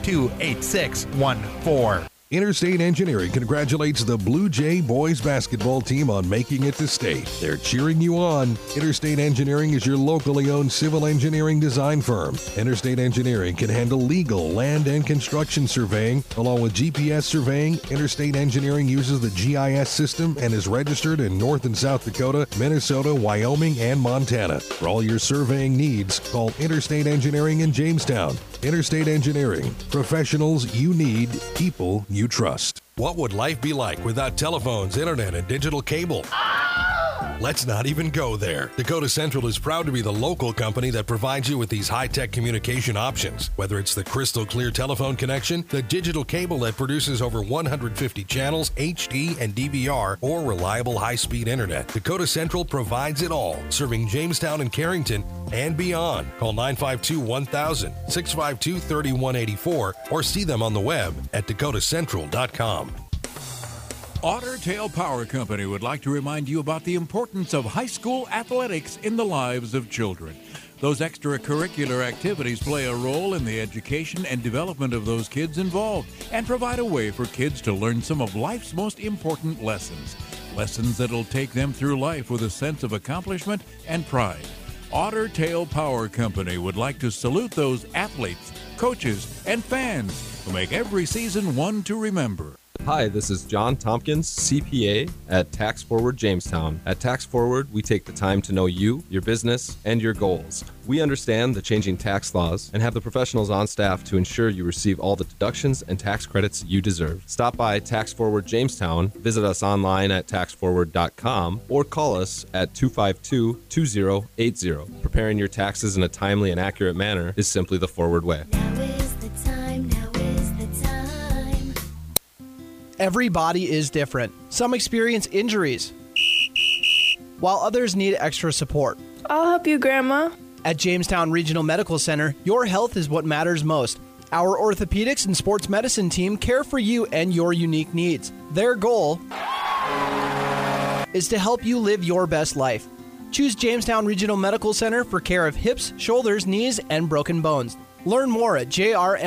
952-8614. Interstate Engineering congratulates the Blue Jay boys basketball team on making it to state. They're cheering you on. Interstate Engineering is your locally owned civil engineering design firm. Interstate Engineering can handle legal, land, and construction surveying, along with GPS surveying. Interstate Engineering uses the GIS system and is registered in North and South Dakota, Minnesota, Wyoming, and Montana. For all your surveying needs, call Interstate Engineering in Jamestown. Interstate Engineering. Professionals you need, people you trust. What would life be like without telephones, internet, and digital cable? Let's not even go there. Dakota Central is proud to be the local company that provides you with these high-tech communication options. Whether it's the crystal clear telephone connection, the digital cable that produces over 150 channels, HD and DVR, or reliable high-speed internet, Dakota Central provides it all, serving Jamestown and Carrington and beyond. Call 952-1000, 652-3184, or see them on the web at dakotacentral.com. Otter Tail Power Company would like to remind you about the importance of high school athletics in the lives of children. Those extracurricular activities play a role in the education and development of those kids involved and provide a way for kids to learn some of life's most important lessons. Lessons that'll take them through life with a sense of accomplishment and pride. Otter Tail Power Company would like to salute those athletes, coaches, and fans who make every season one to remember. Hi, this is John Tompkins, CPA at Tax Forward Jamestown. At Tax Forward, we take the time to know you, your business, and your goals. We understand the changing tax laws and have the professionals on staff to ensure you receive all the deductions and tax credits you deserve. Stop by Tax Forward Jamestown, visit us online at taxforward.com, or call us at 252-2080. Preparing your taxes in a timely and accurate manner is simply the Forward way. Every body is different. Some experience injuries, while others need extra support. I'll help you, Grandma. At Jamestown Regional Medical Center, your health is what matters most. Our orthopedics and sports medicine team care for you and your unique needs. Their goal is to help you live your best life. Choose Jamestown Regional Medical Center for care of hips, shoulders, knees, and broken bones. Learn more at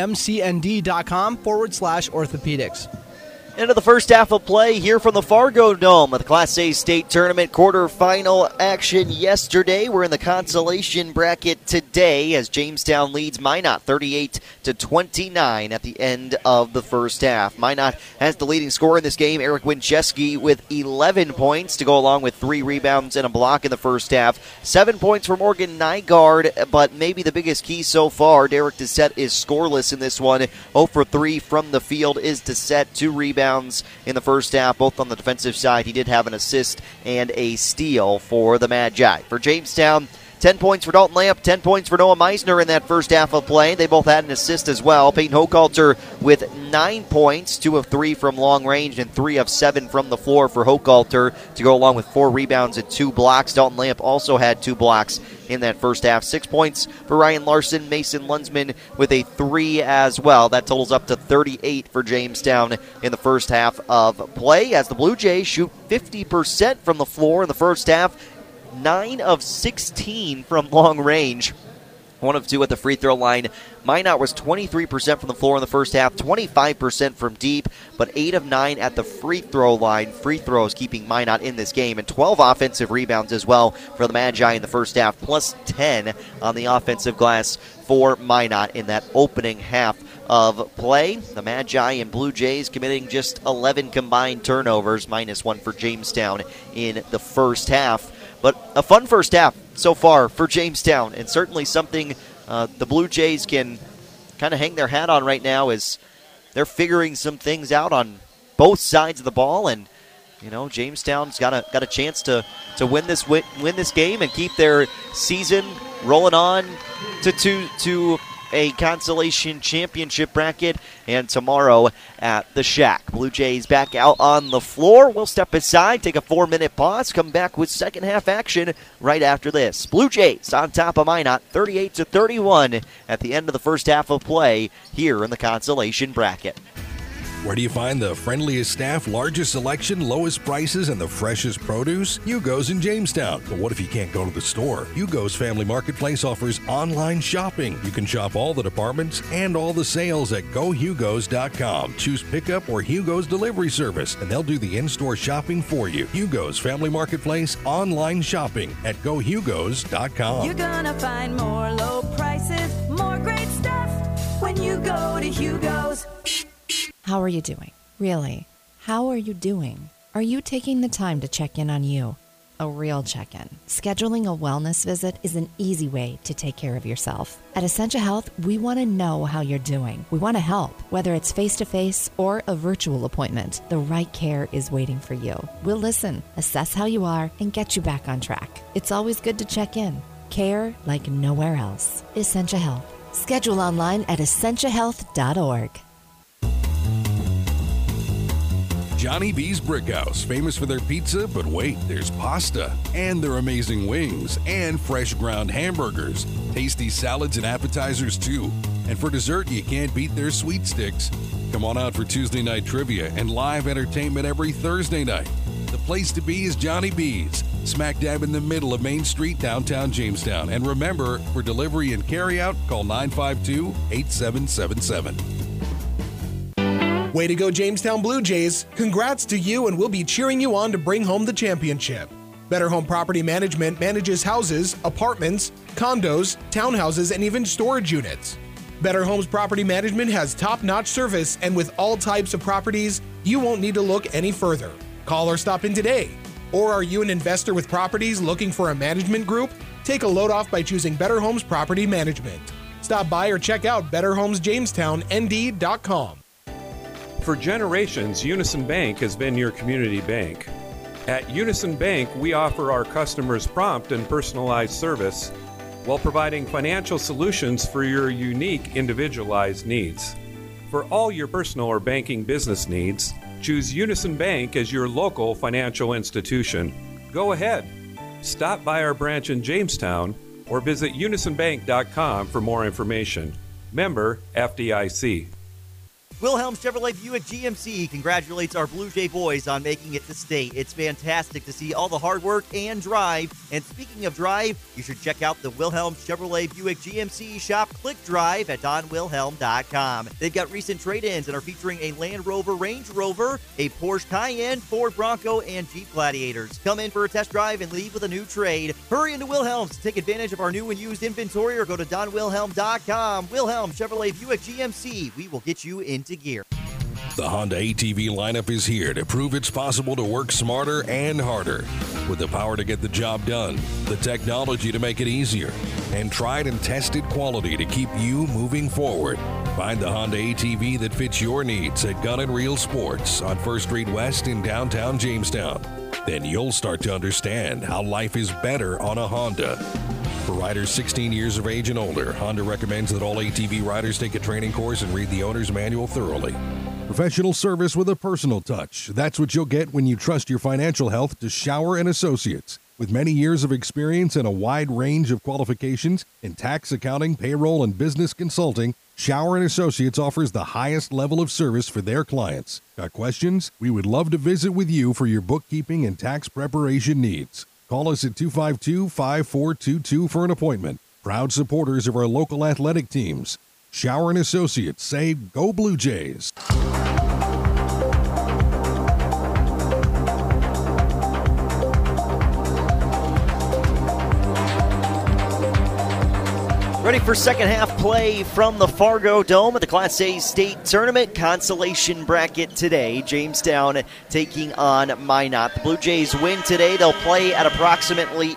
jrmcnd.com/orthopedics. Into the first half of play here from the Fargo Dome of the Class A state tournament quarterfinal action yesterday. We're in the consolation bracket today as Jamestown leads Minot 38-29 at the end of the first half. Minot has the leading scorer in this game, Eric Wincheski, with 11 points to go along with 3 rebounds and a block in the first half. 7 points for Morgan Nygaard, but maybe the biggest key so far, Derek Doucette is scoreless in this one. 0 for 3 from the field is Doucette. 2 rebounds in the first half, both on the defensive side. He did have an assist and a steal for the Magi. For Jamestown, 10 points for Dalton Lamp, 10 points for Noah Meisner in that first half of play. They both had an assist as well. Peyton Hochhalter with 9 points, 2 of 3 from long range and 3 of 7 from the floor for Hochhalter to go along with 4 rebounds and 2 blocks. Dalton Lamp also had 2 blocks in that first half. 6 points for Ryan Larson. Mason Lunsman with a 3 as well. That totals up to 38 for Jamestown in the first half of play as the Blue Jays shoot 50% from the floor in the first half. 9 of 16 from long range. 1 of 2 at the free throw line. Minot was 23% from the floor in the first half, 25% from deep, but 8 of 9 at the free throw line. Free throws keeping Minot in this game, and 12 offensive rebounds as well for the Magi in the first half, plus 10 on the offensive glass for Minot in that opening half of play. The Magi and Blue Jays committing just 11 combined turnovers, minus 1 for Jamestown in the first half. But a fun first half so far for Jamestown, and certainly something the Blue Jays can kind of hang their hat on right now as they're figuring some things out on both sides of the ball. And Jamestown's got a chance to win this game and keep their season rolling on to a consolation championship bracket, and tomorrow at the Shack. Blue Jays back out on the floor. We'll step aside, take a 4-minute pause, come back with second half action right after this. Blue Jays on top of Minot, 38-31 at the end of the first half of play here in the consolation bracket. Where do you find the friendliest staff, largest selection, lowest prices, and the freshest produce? Hugo's in Jamestown. But what if you can't go to the store? Hugo's Family Marketplace offers online shopping. You can shop all the departments and all the sales at GoHugos.com. Choose pickup or Hugo's delivery service, and they'll do the in-store shopping for you. Hugo's Family Marketplace online shopping at GoHugos.com. You're gonna find more low prices, more great stuff when you go to Hugo's. How are you doing? Really? How are you doing? Are you taking the time to check in on you? A real check-in. Scheduling a wellness visit is an easy way to take care of yourself. At Essentia Health, we want to know how you're doing. We want to help. Whether it's face-to-face or a virtual appointment, the right care is waiting for you. We'll listen, assess how you are, and get you back on track. It's always good to check in. Care like nowhere else. Essentia Health. Schedule online at essentiahealth.org. Johnny B's Brickhouse, famous for their pizza, but wait, there's pasta, and their amazing wings, and fresh ground hamburgers, tasty salads and appetizers too. And for dessert, you can't beat their sweet sticks. Come on out for Tuesday night trivia and live entertainment every Thursday night. The place to be is Johnny B's, smack dab in the middle of Main Street, downtown Jamestown. And remember, for delivery and carryout, call 952-8777. Way to go, Jamestown Blue Jays. Congrats to you, and we'll be cheering you on to bring home the championship. Better Home Property Management manages houses, apartments, condos, townhouses, and even storage units. Better Homes Property Management has top-notch service, and with all types of properties, you won't need to look any further. Call or stop in today. Or are you an investor with properties looking for a management group? Take a load off by choosing Better Homes Property Management. Stop by or check out BetterHomesJamestownND.com. For generations, Unison Bank has been your community bank. At Unison Bank, we offer our customers prompt and personalized service while providing financial solutions for your unique, individualized needs. For all your personal or banking business needs, choose Unison Bank as your local financial institution. Go ahead. Stop by our branch in Jamestown or visit unisonbank.com for more information. Member FDIC. Wilhelm Chevrolet Buick GMC congratulates our Blue Jay boys on making it to state. It's fantastic to see all the hard work and drive. And speaking of drive, you should check out the Wilhelm Chevrolet Buick GMC shop. Click drive at donwilhelm.com. They've got recent trade-ins and are featuring a Land Rover, Range Rover, a Porsche Cayenne, Ford Bronco, and Jeep Gladiators. Come in for a test drive and leave with a new trade. Hurry into Wilhelm's to take advantage of our new and used inventory or go to donwilhelm.com. Wilhelm Chevrolet Buick GMC. We will get you into gear. The Honda ATV lineup is here to prove it's possible to work smarter and harder. With the power to get the job done, the technology to make it easier, and tried and tested quality to keep you moving forward. Find the Honda ATV that fits your needs at Gun & Reel Sports on 1st Street West in downtown Jamestown. Then you'll start to understand how life is better on a Honda. For riders 16 years of age and older, Honda recommends that all ATV riders take a training course and read the owner's manual thoroughly. Professional service with a personal touch. That's what you'll get when you trust your financial health to Shower & Associates. With many years of experience and a wide range of qualifications in tax, accounting, payroll, and business consulting, Shower & Associates offers the highest level of service for their clients. Got questions? We would love to visit with you for your bookkeeping and tax preparation needs. Call us at 252-5422 for an appointment. Proud supporters of our local athletic teams. Shower & Associates, say Go Blue Jays. Ready for second half play from the Fargo Dome at the Class A state tournament. Consolation bracket today. Jamestown taking on Minot. The Blue Jays win today. They'll play at approximately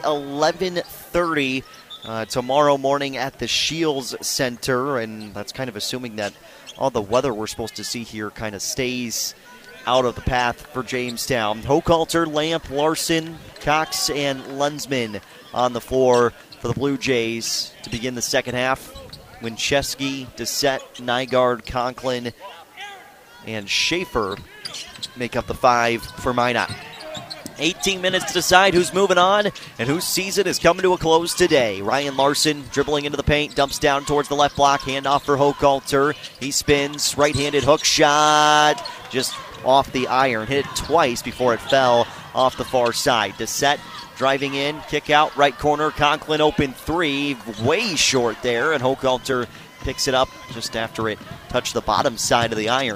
11:30 tomorrow morning at the Shields Center. And that's kind of assuming that all the weather we're supposed to see here kind of stays out of the path for Jamestown. Hochhalter, Lamp, Larson, Cox, and Lensman on the floor for the Blue Jays to begin the second half. Winchesky, Dessette, Nygaard, Conklin, and Schaefer make up the five for Minot. 18 minutes to decide who's moving on and whose season is coming to a close today. Ryan Larson dribbling into the paint, dumps down towards the left block, handoff for Hochhalter. He spins, right-handed hook shot, just off the iron. Hit it twice before it fell off the far side. Dessette driving in, kick out, right corner. Conklin open three, way short there, and Hochhalter picks it up just after it touched the bottom side of the iron.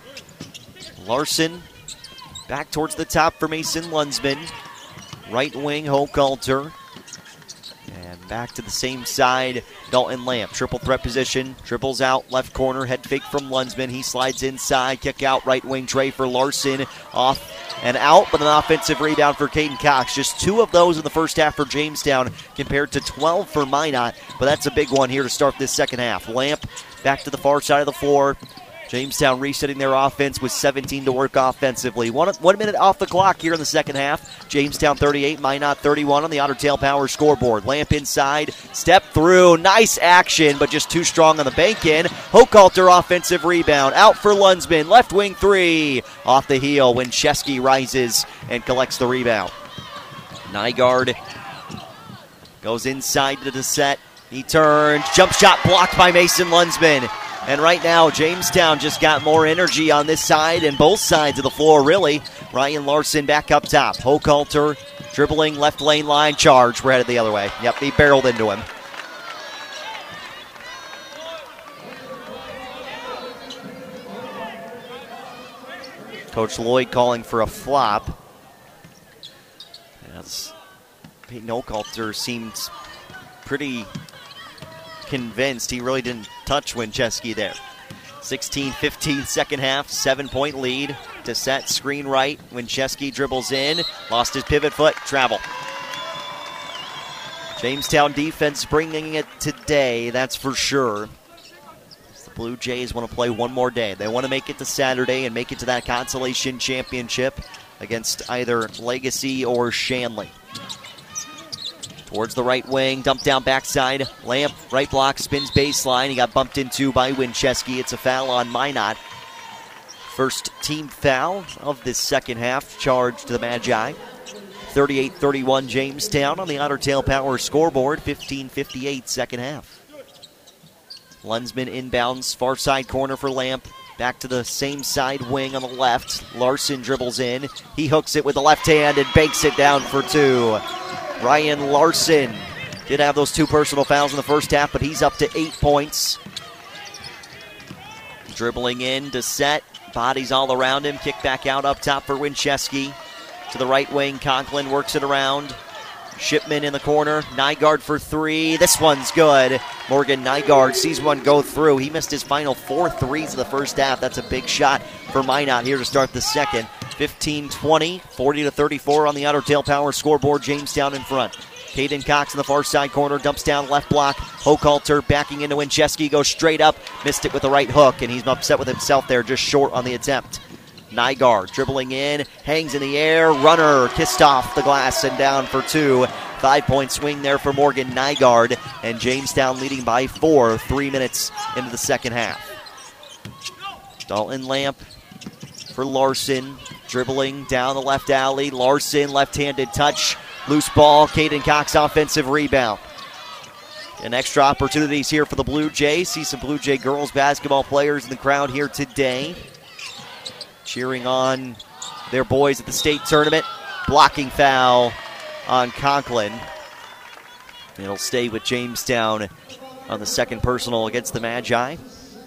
Larson back towards the top for Mason Lunsman. Right wing, Hochhalter. And back to the same side, Dalton Lamp. Triple threat position, dribbles out, left corner, head fake from Lunsman. He slides inside, kick out, right wing tray for Larson. Off and out, but an offensive rebound for Caden Cox. Just 2 of those in the first half for Jamestown compared to 12 for Minot, but that's a big one here to start this second half. Lamp back to the far side of the floor. Jamestown resetting their offense with 17 to work offensively. 1 minute off the clock here in the second half. Jamestown 38, Minot 31 on the Otter Tail Power scoreboard. Lamp inside, step through, nice action, but just too strong on the bank in. Hochhalter offensive rebound, out for Lunsman, left wing three, off the heel. Winchesky rises and collects the rebound. Nygaard goes inside to the set. He turns, jump shot blocked by Mason Lunsman. And right now, Jamestown just got more energy on this side and both sides of the floor, really. Ryan Larson back up top. Hochhalter dribbling, left lane line, charge. We're headed the other way. Yep, he barreled into him. Coach Lloyd calling for a flop. As Peyton Hochhalter seemed pretty convinced. He really didn't touch Winchesky there. 16-15 second half, 7-point lead. Dessette screen right. Winchesky dribbles in, lost his pivot foot, travel. Jamestown defense bringing it today, that's for sure. The Blue Jays want to play one more day. They want to make it to Saturday and make it to that consolation championship against either Legacy or Shanley. Towards the right wing, dump down backside. Lamp, right block, spins baseline. He got bumped into by Winchesky. It's a foul on Minot. First team foul of this second half, charged to the Magi. 38-31 Jamestown on the Otter Tail Power scoreboard. 15:58 second half. Lunsman inbounds, far side corner for Lamp. Back to the same side wing on the left. Larson dribbles in. He hooks it with the left hand and banks it down for 2. Ryan Larson did have those 2 personal fouls in the first half, but he's up to 8 points. Dribbling in, Dessette, bodies all around him. Kick back out up top for Winchesky. To the right wing, Conklin works it around. Shipman in the corner, Nygaard for 3. This one's good. Morgan Nygaard sees one go through. He missed his final 4 threes in the first half. That's a big shot for Minot here to start the second. 15-20, 40-34 on the Otter Tail Power scoreboard. Jamestown in front. Caden Cox in the far side corner, dumps down left block. Hochhalter backing into Winchesky, goes straight up, missed it with the right hook, and he's upset with himself there, just short on the attempt. Nygaard dribbling in, hangs in the air, runner kissed off the glass and down for 2. 5-point swing there for Morgan Nygaard, and Jamestown leading by 4, 3 minutes into the second half. Dalton Lamp for Larson, dribbling down the left alley. Larson, left-handed touch, loose ball. Caden Cox offensive rebound. And extra opportunities here for the Blue Jays. See some Blue Jay girls basketball players in the crowd here today, cheering on their boys at the state tournament. Blocking foul on Conklin. It'll stay with Jamestown on the second personal against the Magi.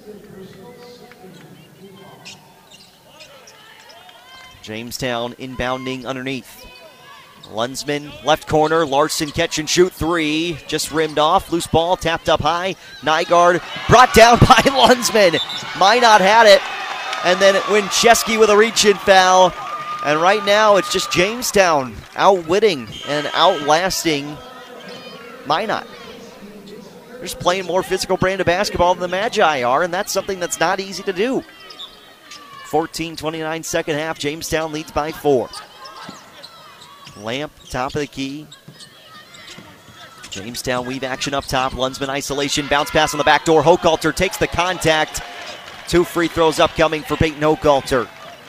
Jamestown inbounding underneath. Lunsman, left corner. Larson catch and shoot three. Just rimmed off. Loose ball, tapped up high. Nygaard brought down by Lunsman. Minot had it. And then Winchesky with a reach-in foul. And right now it's just Jamestown outwitting and outlasting Minot. They're just playing more physical brand of basketball than the Magi are, and that's something that's not easy to do. 14-29 second half. Jamestown leads by 4. Lamp, top of the key. Jamestown weave action up top. Lunsman isolation, bounce pass on the back door. Hochhalter takes the contact. 2 free throws upcoming for Peyton Hochhalter.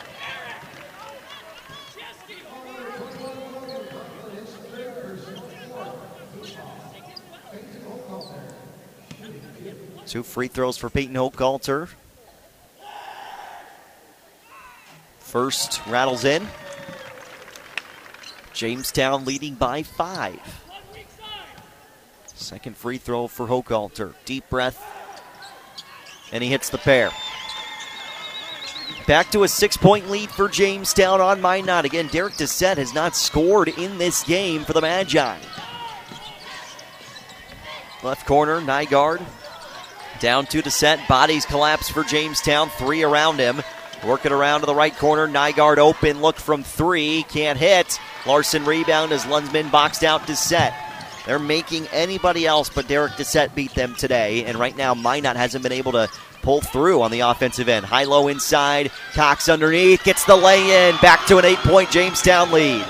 Two free throws for Peyton Hochhalter. First rattles in. Jamestown leading by 5. Second free throw for Hochhalter. Deep breath, and he hits the pair. Back to a 6-point lead for Jamestown on Minot. Again, Derek Doucette has not scored in this game for the Magi. Left corner, Nygaard. Down to Doucette. Bodies collapse for Jamestown. 3 around him. Working around to the right corner. Nygaard open. Look from 3. Can't hit. Larson rebound as Lunsman boxed out Doucette. They're making anybody else but Derek Doucette beat them today. And right now, Minot hasn't been able to pull through on the offensive end. High-low inside. Cox underneath. Gets the lay-in. Back to an 8-point Jamestown lead.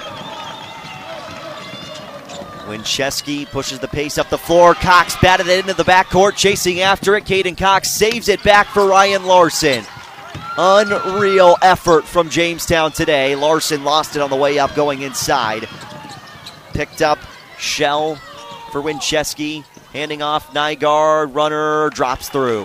Winchesky pushes the pace up the floor. Cox batted it into the backcourt, chasing after it. Caden Cox saves it back for Ryan Larson. Unreal effort from Jamestown today. Larson lost it on the way up going inside. Picked up Shell for Winchesky. Handing off Nygaard. Runner drops through.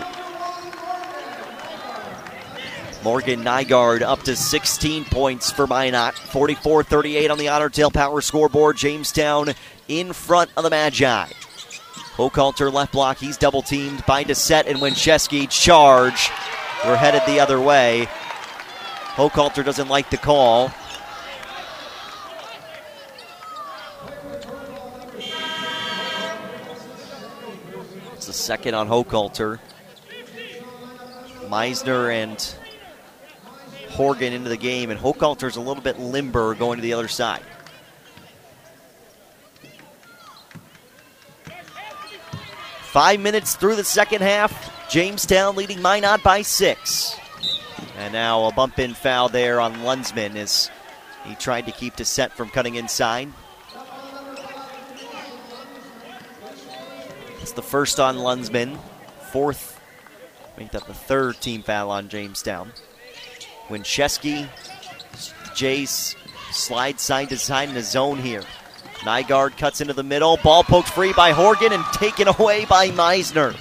Morgan Nygaard up to 16 points for Minot. 44-38 on the Otter Tail Power scoreboard. Jamestown in front of the Magi. Hochhalter left block. He's double teamed by Doucette and Winchesky. Charge. We're headed the other way. Hochhalter doesn't like the call. It's the second on Hochhalter. Meisner and Horgan into the game, and Hochhalter's a little bit limber going to the other side. Five minutes through the second half. Jamestown leading Minot by 6. And now a bump-in foul there on Lunsman as he tried to keep Doucette from cutting inside. It's the first on Lunsman. Fourth, make that the third team foul on Jamestown. Winchesky, Jace slides side to side in the zone here. Nygaard cuts into the middle. Ball poked free by Horgan and taken away by Meisner.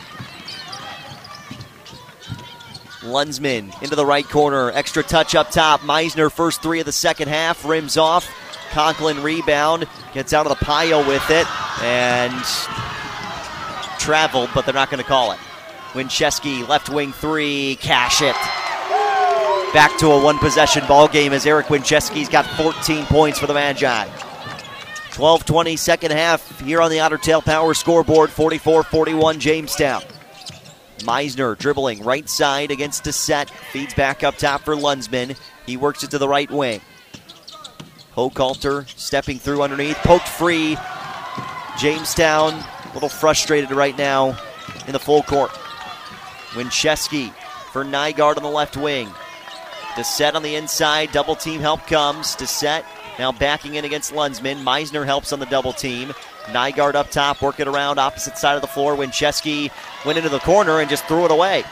Lunsman into the right corner. Extra touch up top. Meisner first 3 of the second half. Rims off. Conklin rebound. Gets out of the pile with it. And traveled, but they're not going to call it. Winchesky, left wing 3. Cash it. Back to a one-possession ball game as Eric Winchesky's got 14 points for the Magi. 12-20 second half here on the Otter Tail Power scoreboard. 44-41 Jamestown. Meisner dribbling right side against Doucette. Feeds back up top for Lunsman. He works it to the right wing. Hochhalter stepping through underneath. Poked free. Jamestown a little frustrated right now in the full court. Winchesky for Nygaard on the left wing. Doucette on the inside. Double team help comes. Doucette now backing in against Lunsman. Meisner helps on the double team. Nygaard up top, working around opposite side of the floor. Winchesky went into the corner and just threw it away.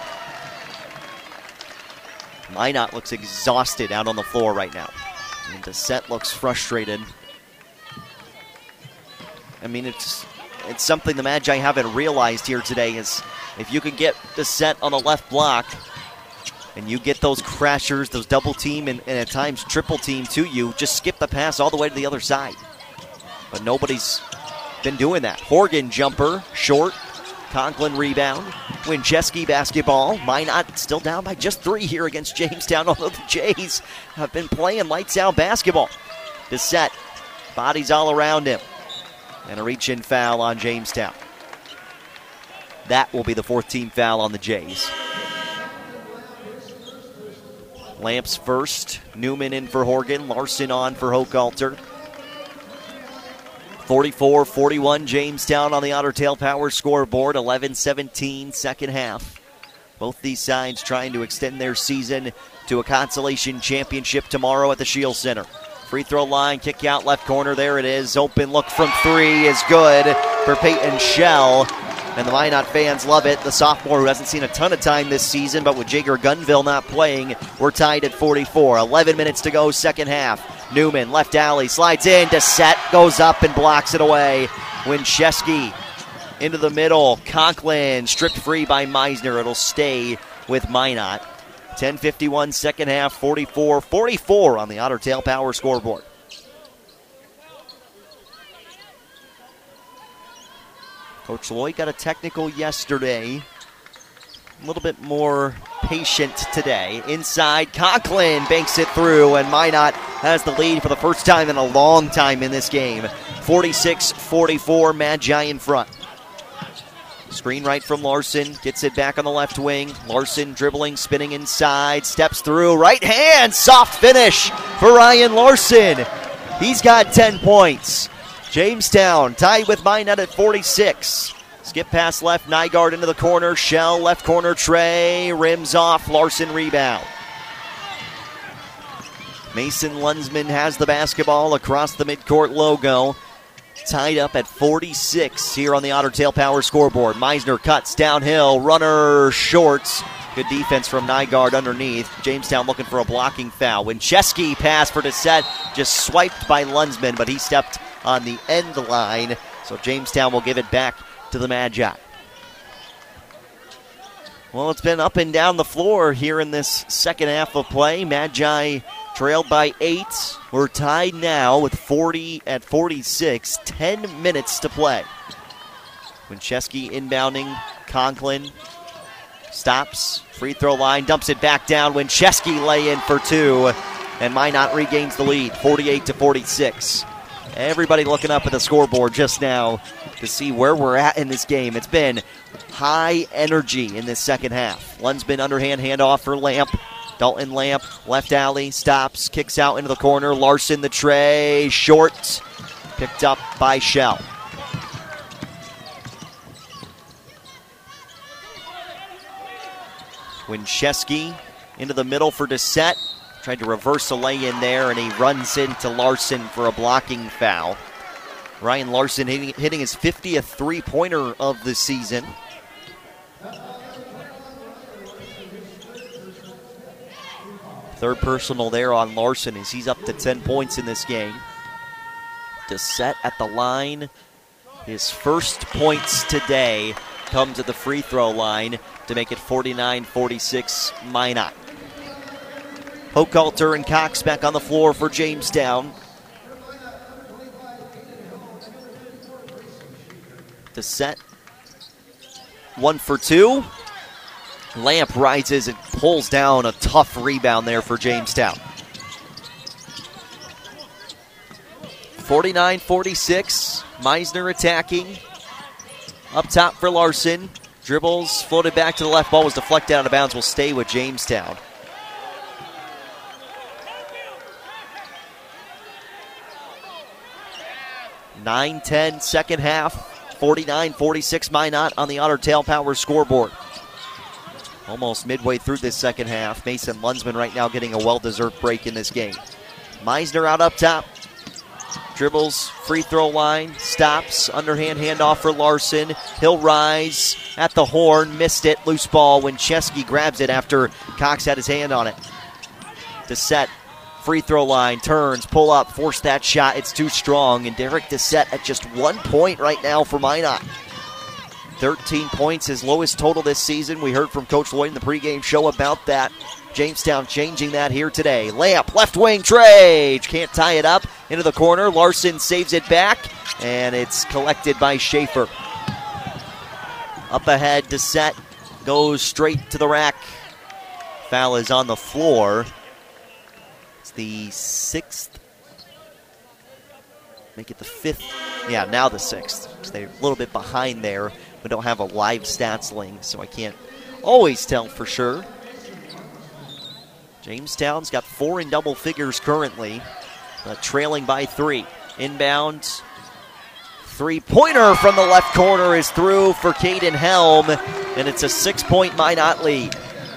Minot looks exhausted out on the floor right now. And Dissett looks frustrated. I mean, it's something the Magi haven't realized here today is if you can get Dissett on the left block and you get those crashers, those double team and at times triple team to you, just skip the pass all the way to the other side. But nobody's been doing that. Horgan jumper, short. Conklin rebound. Winchesky basketball. Minot still down by just 3 here against Jamestown, although the Jays have been playing lights out basketball. Dissett, bodies all around him. And a reach-in foul on Jamestown. That will be the 4th team foul on the Jays. Lamps first. Newman in for Horgan. Larson on for Hochhalter. 44-41 Jamestown on the Otter Tail Power scoreboard. 11-17 second half. Both these sides trying to extend their season to a consolation championship tomorrow at the Shield Center. Free throw line, kick out left corner. There it is. Open look from 3 is good for Peyton Shell. And the Minot fans love it. The sophomore who hasn't seen a ton of time this season, but with Jager Gunville not playing, we're tied at 44. 11 minutes to go, second half. Newman, left alley, slides in. Dissett goes up and blocks it away. Winchesky into the middle. Conklin stripped free by Meisner. It'll stay with Minot. 10:51 second half, 44-44 on the Otter Tail Power scoreboard. Coach Lloyd got a technical yesterday. A little bit more patient today. Inside, Conklin banks it through, and Minot has the lead for the first time in a long time in this game. 46-44, Magi in front. Screen right from Larson, gets it back on the left wing. Larson dribbling, spinning inside, steps through, right hand, soft finish for Ryan Larson. He's got 10 points. Jamestown tied with Minot at 46. Skip pass left, Nygaard into the corner. Shell, left corner, Trey, rims off, Larson rebound. Mason Lunsman has the basketball across the midcourt logo. Tied up at 46 here on the Otter Tail Power scoreboard. Meisner cuts downhill, runner short. Good defense from Nygaard underneath. Jamestown looking for a blocking foul. Winchesky pass for Dissett, just swiped by Lunsman, but he stepped on the end line. So Jamestown will give it back to the Magi. Well, it's been up and down the floor here in this second half of play. Magi trailed by 8. We're tied now with 40 at 46. 10 minutes to play. Winchesky inbounding. Conklin stops. Free throw line. Dumps it back down. Winchesky lay in for 2. And Minot regains the lead. 48-46. Everybody looking up at the scoreboard just now to see where we're at in this game. It's been high energy in this second half. Lunsman underhand handoff for Lamp. Dalton Lamp, left alley, stops, kicks out into the corner. Larson the tray, short, picked up by Shell. Winchesky into the middle for Dissett. Tried to reverse a lay-in there, and he runs into Larson for a blocking foul. Ryan Larson hitting his 50th three-pointer of the season. Third personal there on Larson as he's up to 10 points in this game. Dissett at the line. His first points today comes at the free throw line to make it 49-46 Minot. Hochhalter and Cox back on the floor for Jamestown. Dissett, 1 for 2. Lamp rises and pulls down a tough rebound there for Jamestown. 49-46, Meisner attacking. Up top for Larson. Dribbles, floated back to the left, ball was deflected out of bounds, will stay with Jamestown. (9-10) second half. 49-46 Minot on the Otter Tail Power scoreboard. Almost midway through this second half. Mason Lunsman right now getting a well-deserved break in this game. Meisner out up top. Dribbles, free throw line, stops, underhand handoff for Larson. He'll rise at the horn, missed it, loose ball. Winchesky grabs it after Cox had his hand on it. Dissett, free throw line, turns, pull up, force that shot. It's too strong, and Derek Dissett at just 1 point right now for Minot. 13 points, his lowest total this season. We heard from Coach Lloyd in the pregame show about that. Jamestown changing that here today. Layup, left wing, Trage. Can't tie it up. Into the corner. Larson saves it back, and it's collected by Schaefer. Up ahead, Dissett goes straight to the rack. Foul is on the floor. It's the 6th. Make it the 5th. Yeah, now the 6th. They're a little bit behind there. We don't have a live stats link, so I can't always tell for sure. Jamestown's got 4 in double figures currently, but trailing by 3. Inbounds. Three-pointer from the left corner is through for Caden Helm, and it's a 6-point Minot lead.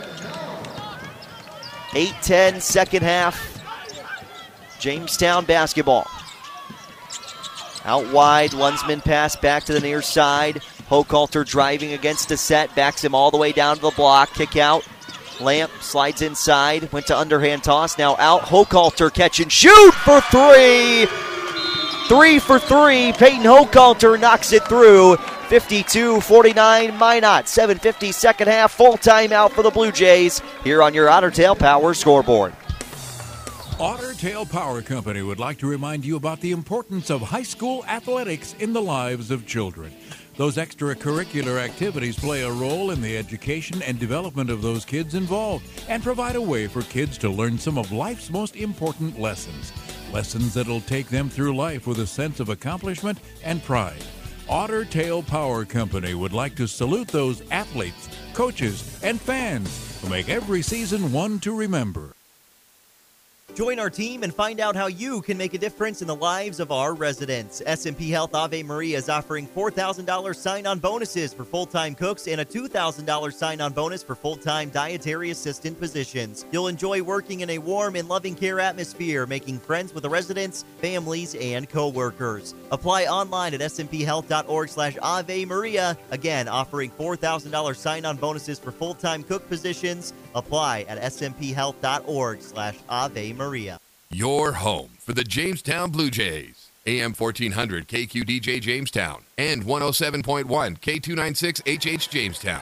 8-10 second half. Jamestown basketball. Out wide, Lunsman pass back to the near side. Hochhalter driving against Dissett, backs him all the way down to the block. Kick out. Lamp slides inside, went to underhand toss, now out. Hochhalter catch and shoot for 3. 3 for 3. Peyton Hochhalter knocks it through. 52-49 Minot. 7:50 second half. Full timeout for the Blue Jays here on your Otter Tail Power scoreboard. Otter Tail Power Company would like to remind you about the importance of high school athletics in the lives of children. Those extracurricular activities play a role in the education and development of those kids involved and provide a way for kids to learn some of life's most important lessons. Lessons that'll take them through life with a sense of accomplishment and pride. Otter Tail Power Company would like to salute those athletes, coaches, and fans who make every season one to remember. Join our team and find out how you can make a difference in the lives of our residents. S&P Health Ave Maria is offering $4,000 sign-on bonuses for full-time cooks and a $2,000 sign-on bonus for full-time dietary assistant positions. You'll enjoy working in a warm and loving care atmosphere, making friends with the residents, families, and co-workers. Apply online at sphealth.org/Ave Maria. Again, offering $4,000 sign-on bonuses for full-time cook positions. Apply at sphealth.org/Ave Maria. Your home for the Jamestown Blue Jays. AM 1400 KQDJ Jamestown and 107.1 K296 HH Jamestown.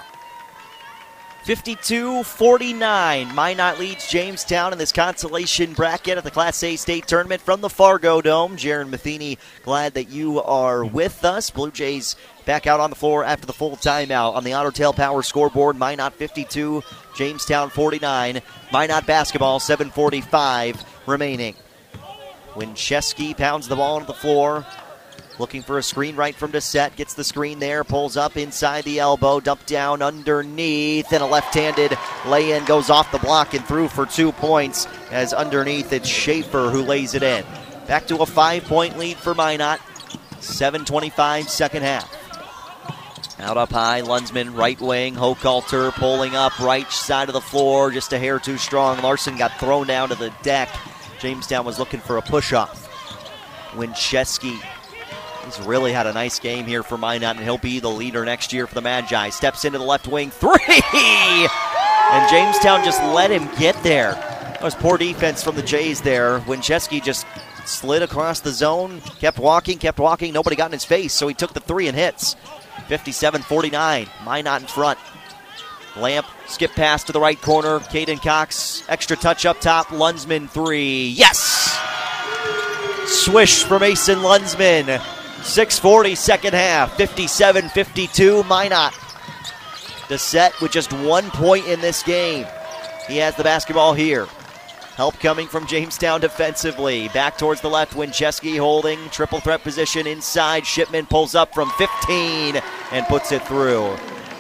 52-49. Minot leads Jamestown in this consolation bracket at the Class A state tournament from the Fargo Dome. Jaron Matheny, glad that you are with us. Blue Jays back out on the floor after the full timeout on the Otter Tail Power scoreboard. Minot 52, Jamestown 49. Minot basketball, 7:45 remaining. Winchesky pounds the ball onto the floor. Looking for a screen right from Dissett. Gets the screen there. Pulls up inside the elbow. Dump down underneath. And a left-handed lay-in goes off the block and through for 2 points. As underneath, it's Schaefer who lays it in. Back to a 5-point lead for Minot. 7:25 second half. Out up high, Lunsman, right wing. Hochhalter pulling up right side of the floor. Just a hair too strong. Larson got thrown down to the deck. Jamestown was looking for a push-off. Winchesky. He's really had a nice game here for Minot, and he'll be the leader next year for the Magi. Steps into the left wing. 3! And Jamestown just let him get there. That was poor defense from the Jays there. Winchesky just slid across the zone, kept walking. Nobody got in his face, so he took the 3 and hits. 57-49. Minot in front. Lamp, skip pass to the right corner. Caden Cox, extra touch up top. Lunsman 3. Yes! Swish for Mason Lunsman. 6:40 second half. 57-52 Minot. Dissett with just 1 point in this game. He has the basketball here. Help coming from Jamestown defensively. Back towards the left. Winchesky holding. Triple threat position inside. Shipman pulls up from 15 and puts it through.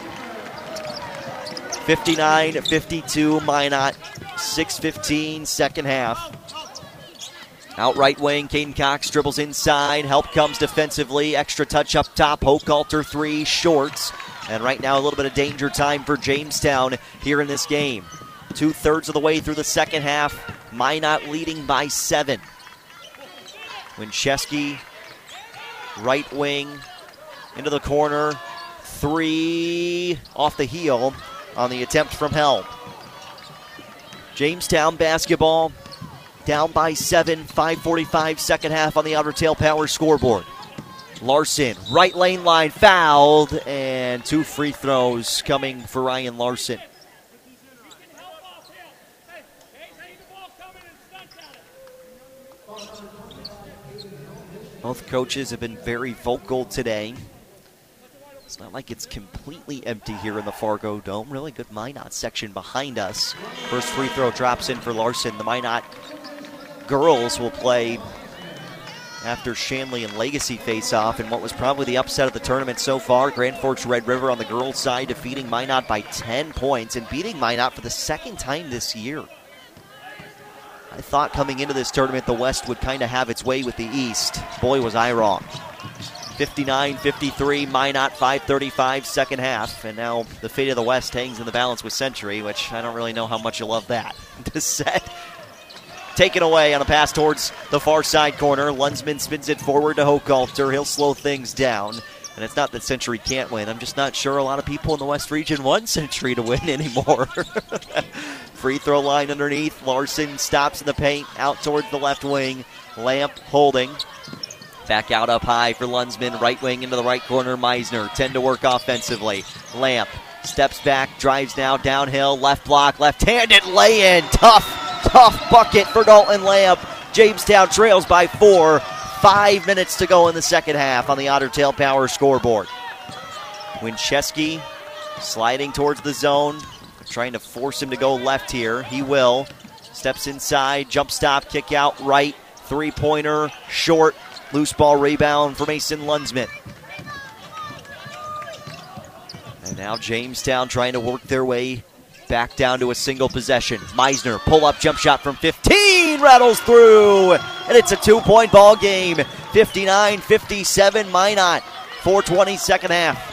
59-52 Minot. 6:15 second half. Out right wing, Caden Cox dribbles inside. Help comes defensively. Extra touch up top. Hochhalter 3 shorts. And right now a little bit of danger time for Jamestown here in this game. 2/3 of the way through the second half. Minot leading by 7. Winchesky, right wing, into the corner. 3 off the heel on the attempt from Helm. Jamestown basketball down by 7, 5:45 second half on the Otter Tail Power scoreboard. Larson, right lane line, fouled, and 2 free throws coming for Ryan Larson. Both coaches have been very vocal today. It's not like it's completely empty here in the Fargo Dome. Really good Minot section behind us. First free throw drops in for Larson. The Minot girls will play after Shanley and Legacy face off in what was probably the upset of the tournament so far. Grand Forks Red River on the girls' side defeating Minot by 10 points and beating Minot for the second time this year. I thought coming into this tournament the West would kind of have its way with the East. Boy, was I wrong. 59-53, Minot 5:35 second half, and now the fate of the West hangs in the balance with Century, which I don't really know how much you love that. Dissett taken away on a pass towards the far side corner. Lunsman spins it forward to Hochhalter. He'll slow things down. And it's not that Century can't win. I'm just not sure a lot of people in the West region want Century to win anymore. Free throw line underneath. Larson stops in the paint, out towards the left wing. Lamp holding. Back out up high for Lunsman. Right wing into the right corner. Meisner 10 to work offensively. Lamp steps back, drives now downhill. Left block, left-handed lay-in. Tough bucket for Dalton Lamp. Jamestown trails by 4. 5 minutes to go in the second half on the Otter Tail Power scoreboard. Winchesky sliding towards the zone, trying to force him to go left here. He will. Steps inside, jump stop, kick out right. 3-pointer, short. Loose ball rebound for Mason Lunsman. And now Jamestown trying to work their way back down to a single possession. Meisner, pull-up jump shot from 15, rattles through, and it's a 2-point ball game. 59-57 Minot, 4:20 second half.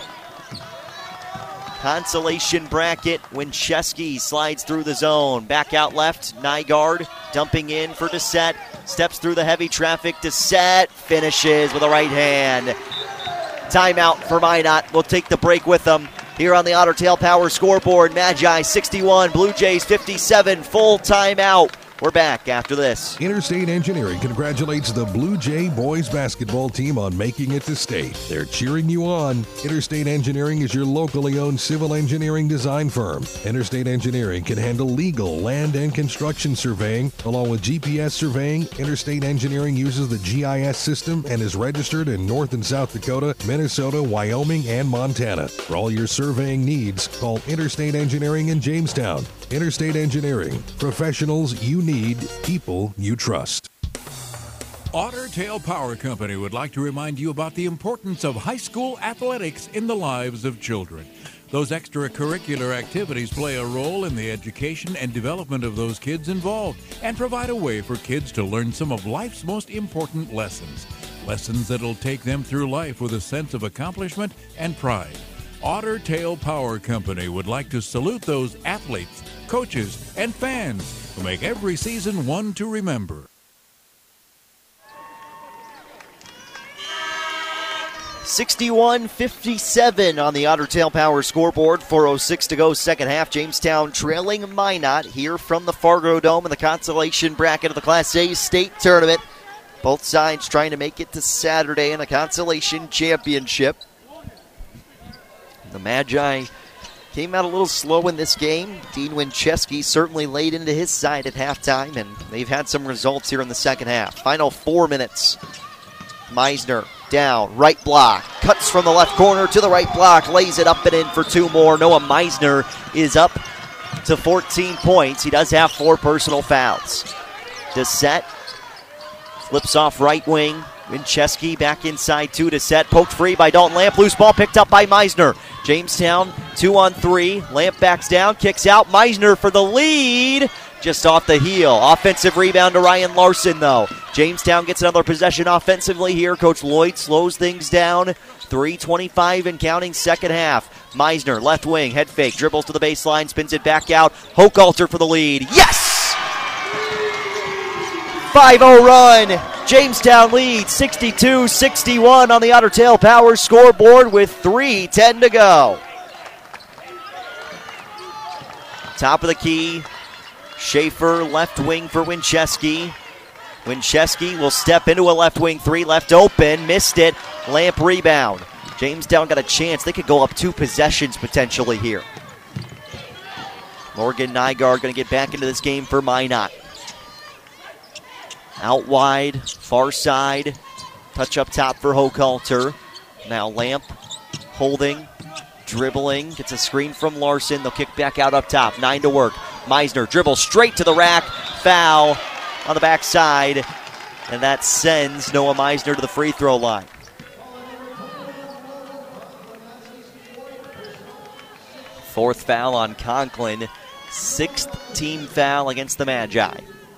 Consolation bracket, Winchesky slides through the zone. Back out left, Nygaard dumping in for Dissett. Steps through the heavy traffic, Dissett finishes with a right hand. Timeout for Minot. We'll take the break with them. Here on the Otter Tail Power scoreboard, Magi 61, Blue Jays 57, full timeout. We're back after this. Interstate Engineering congratulates the Blue Jay boys basketball team on making it to state. They're cheering you on. Interstate Engineering is your locally owned civil engineering design firm. Interstate Engineering can handle legal, land, and construction surveying. Along with GPS surveying, Interstate Engineering uses the GIS system and is registered in North and South Dakota, Minnesota, Wyoming, and Montana. For all your surveying needs, call Interstate Engineering in Jamestown. Interstate Engineering, professionals you need, people you trust. Otter Tail Power Company would like to remind you about the importance of high school athletics in the lives of children. Those extracurricular activities play a role in the education and development of those kids involved and provide a way for kids to learn some of life's most important lessons. Lessons that'll take them through life with a sense of accomplishment and pride. Otter Tail Power Company would like to salute those athletes, coaches, and fans who make every season one to remember. 61-57 on the Otter Tail Power scoreboard. 4:06 to go, second half. Jamestown trailing Minot here from the Fargo Dome in the consolation bracket of the Class A state tournament. Both sides trying to make it to Saturday in the consolation championship. The Magi came out a little slow in this game. Dean Winchesky certainly laid into his side at halftime, and they've had some results here in the second half. Final 4 minutes. Meisner down, right block, cuts from the left corner to the right block, lays it up and in for 2 more. Noah Meisner is up to 14 points. He does have 4 personal fouls. Dissett flips off right wing. Winchesky back inside 2 to set. Poked free by Dalton Lamp. Loose ball picked up by Meisner. Jamestown 2-on-3. Lamp backs down, kicks out. Meisner for the lead. Just off the heel. Offensive rebound to Ryan Larson, though. Jamestown gets another possession offensively here. Coach Lloyd slows things down. 3:25 and counting second half. Meisner, left wing, head fake, dribbles to the baseline, spins it back out. Hochhalter for the lead. Yes! 5-0 run. Jamestown leads 62-61 on the Otter Tail Power scoreboard with 3:10 to go. Top of the key, Schaefer, left wing for Winchesky. Winchesky will step into a left wing three, left open, missed it. Lamp rebound. Jamestown got a chance. They could go up 2 possessions potentially here. Morgan Nygaard going to get back into this game for Minot. Out wide, far side. Touch up top for Hochhalter. Now Lamp holding, dribbling, gets a screen from Larson. They'll kick back out up top. 9 to work. Meisner dribbles straight to the rack. Foul on the backside. And that sends Noah Meisner to the free throw line. Fourth foul on Conklin. 6th team foul against the Magi.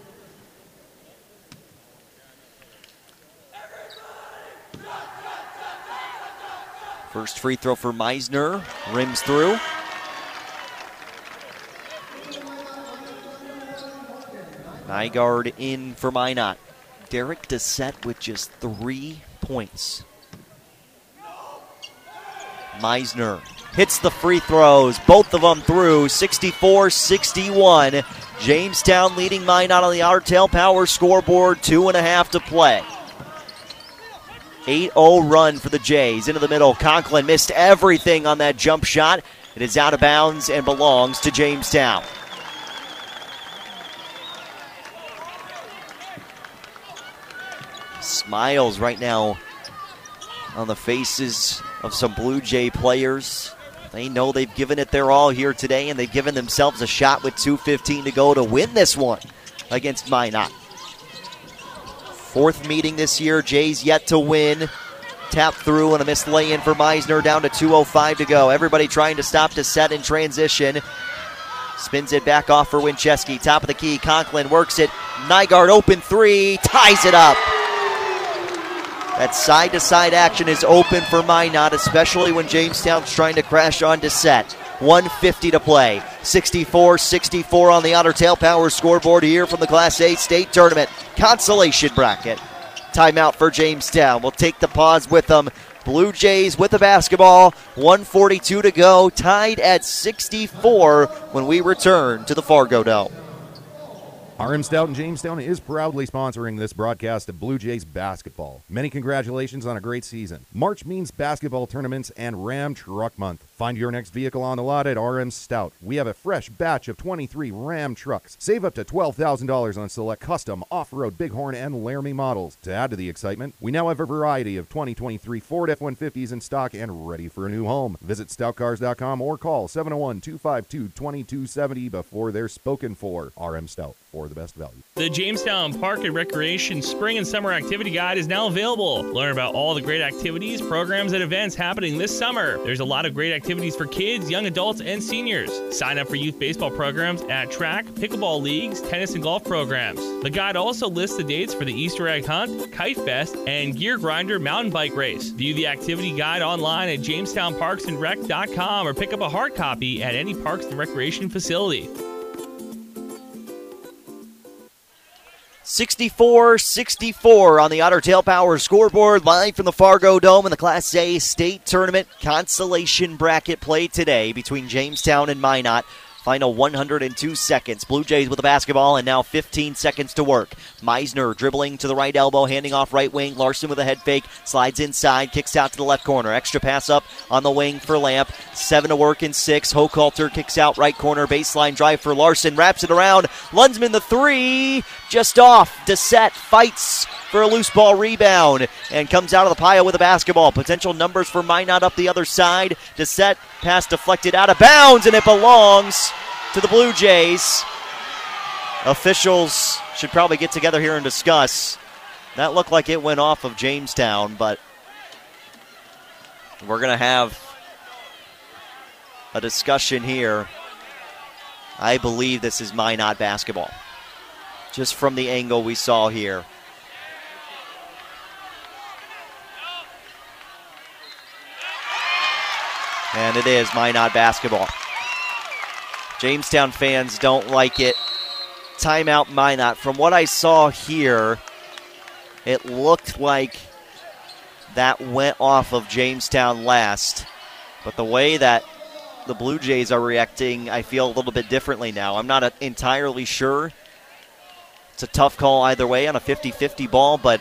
First free throw for Meisner. Rims through. Nygaard in for Minot. Derek Dissett with just 3 points. Meisner hits the free throws, both of them through, 64-61. Jamestown leading Minot on the Otter Tail Power scoreboard, 2.5 to play. 8-0 run for the Jays. Into the middle, Conklin missed everything on that jump shot. It is out of bounds and belongs to Jamestown. Smiles right now on the faces of some Blue Jay players. They know they've given it their all here today, and they've given themselves a shot with 2:15 to go to win this one against Minot. 4th meeting this year. Jays yet to win. Tap through and a missed lay-in for Meisner, down to 2:05 to go. Everybody trying to stop to set in transition. Spins it back off for Winchesky. Top of the key, Conklin works it. Nygaard open 3, ties it up. That side-to-side action is open for Minot, especially when Jamestown's trying to crash on Dissett. 1:50 to play. 64-64 on the Otter Tail Power scoreboard here from the Class A state tournament consolation bracket. Timeout for Jamestown. We'll take the pause with them. Blue Jays with the basketball. 1:42 to go. Tied at 64 when we return to the Fargo Dome. RM Stout in Jamestown is proudly sponsoring this broadcast of Blue Jays basketball. Many congratulations on a great season. March means basketball tournaments and Ram Truck Month. Find your next vehicle on the lot at RM Stout. We have a fresh batch of 23 Ram trucks. Save up to $12,000 on select custom off-road Bighorn and Laramie models. To add to the excitement, we now have a variety of 2023 Ford F-150s in stock and ready for a new home. Visit stoutcars.com or call 701-252-2270 before they're spoken for. RM Stout, for the best value. The Jamestown Park and Recreation Spring and Summer Activity Guide is now available. Learn about all the great activities, programs, and events happening this summer. There's a lot of great activities for kids, young adults, and seniors. Sign up for youth baseball programs at track, pickleball leagues, tennis, and golf programs. The guide also lists the dates for the Easter egg hunt, kite fest, and gear grinder mountain bike race. View the activity guide online at jamestownparksandrec.com or pick up a hard copy at any Parks and Recreation facility. 64-64 on the Otter Tail Power scoreboard, live from the Fargo Dome in the Class A state tournament consolation bracket play today between Jamestown and Minot. Final 102 seconds. Blue Jays with the basketball and now 15 seconds to work. Meisner dribbling to the right elbow, handing off right wing. Larson with a head fake, slides inside, kicks out to the left corner. Extra pass up on the wing for Lamp. 7 to work in 6. Hochhalter kicks out right corner, baseline drive for Larson, wraps it around. Lundsman the 3, just off. Dissett fights for a loose ball rebound and comes out of the pile with a basketball. Potential numbers for Minot up the other side. Dissett pass deflected out of bounds, and it belongs to the Blue Jays. Officials should probably get together here and discuss. That looked like it went off of Jamestown, but we're going to have a discussion here. I believe this is Minot basketball, just from the angle we saw here. And it is Minot basketball. Jamestown fans don't like it. Timeout Minot. From what I saw here, It looked like that went off of Jamestown last. But the way that the Blue Jays are reacting, I feel a little bit differently now. I'm not entirely sure. It's a tough call either way on a 50-50 ball, but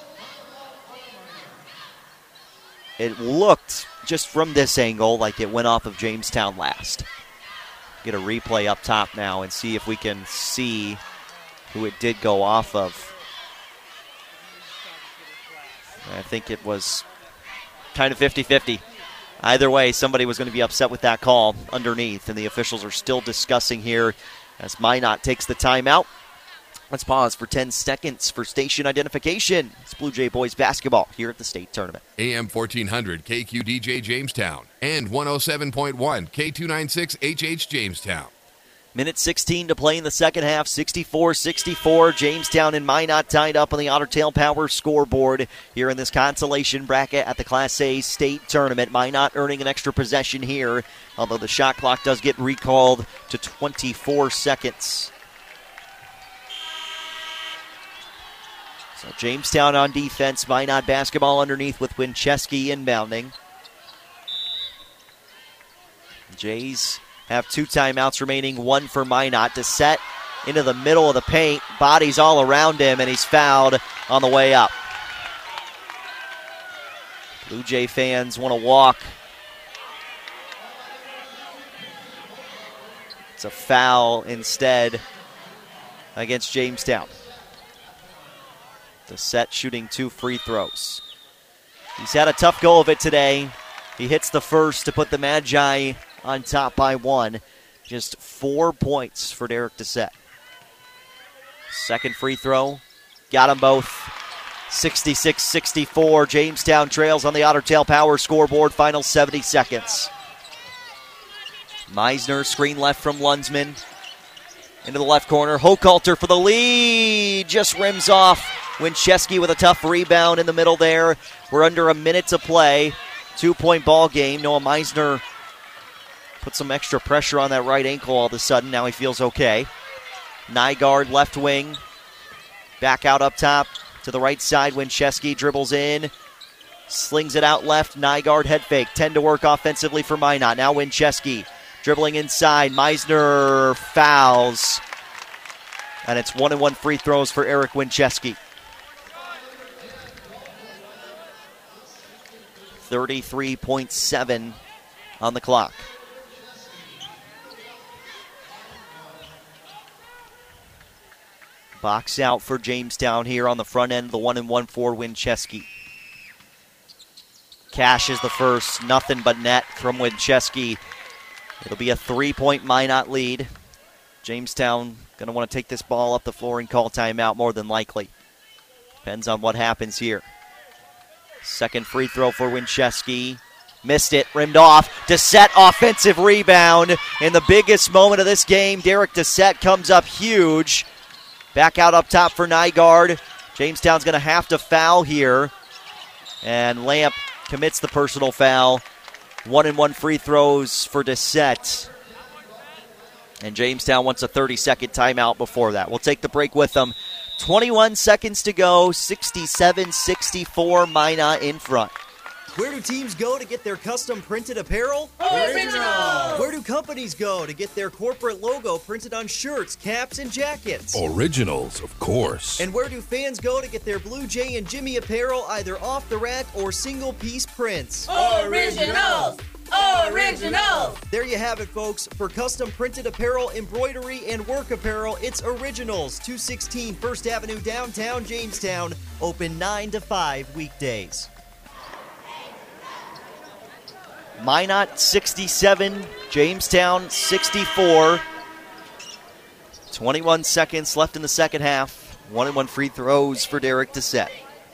it looked, just from this angle, like it went off of Jamestown last. Get a replay up top now and see if we can see who it did go off of. I think it was kind of 50-50. Either way, somebody was going to be upset with that call underneath, and the officials are still discussing here as Minot takes the timeout. Let's pause for 10 seconds for station identification. It's Blue Jay boys basketball here at the state tournament. AM 1400 KQDJ Jamestown and 107.1 K296HH Jamestown. Minute 16 to play in the second half, 64-64. Jamestown and Minot tied up on the Otter Tail Power scoreboard here in this consolation bracket at the Class A state tournament. Minot earning an extra possession here, although the shot clock does get recalled to 24 seconds. So Jamestown on defense, Minot basketball underneath with Winchesky inbounding. Jays have 2 timeouts remaining, 1 for Minot. To set into the middle of the paint, bodies all around him, and he's fouled on the way up. Blue Jay fans want to walk. It's a foul instead against Jamestown. Dissett shooting 2 free throws. He's had a tough go of it today. He hits the first to put the Magi on top by 1. Just 4 points for Derek Dissett. Second free throw. Got them both. 66-64. Jamestown trails on the Otter Tail Power scoreboard. Final 70 seconds. Meisner, screen left from Lunsman. Into the left corner. Hochhalter for the lead. Just rims off. Winchesky with a tough rebound in the middle there. We're under a minute to play. 2-point ball game. Noah Meisner put some extra pressure on that right ankle all of a sudden. Now he feels okay. Nygaard left wing. Back out up top to the right side. Winchesky dribbles in. Slings it out left. Nygaard head fake. 10 to work offensively for Minot. Now Winchesky dribbling inside. Meisner fouls. And it's 1-and-1 free throws for Eric Winchesky. 33.7 on the clock. Box out for Jamestown here on the front end, the 1-and-1 for Winchesky. Cash is the first, nothing but net from Winchesky. It'll be a 3-point Minot lead. Jamestown going to want to take this ball up the floor and call timeout more than likely. Depends on what happens here. Second free throw for Winchesky. Missed it, rimmed off. Dissett offensive rebound. In the biggest moment of this game, Derek Dissett comes up huge. Back out up top for Nygaard. Jamestown's going to have to foul here. And Lamp commits the personal foul. 1-and-1 free throws for Dissett. And Jamestown wants a 30-second timeout before that. We'll take the break with them. 21 seconds to go. 67-64, Minot in front. Where do teams go to get their custom printed apparel? Originals! Where do companies go to get their corporate logo printed on shirts, caps, and jackets? Originals, of course. And where do fans go to get their Blue Jay and Jimmy apparel either off the rack or single-piece prints? Originals! Originals! There you have it, folks. For custom printed apparel, embroidery, and work apparel, it's Originals, 216 First Avenue, downtown Jamestown. Open 9 to 5 weekdays. Minot 67, Jamestown 64. 21 seconds left in the second half. 1-and-1 free throws for Derek Dissett.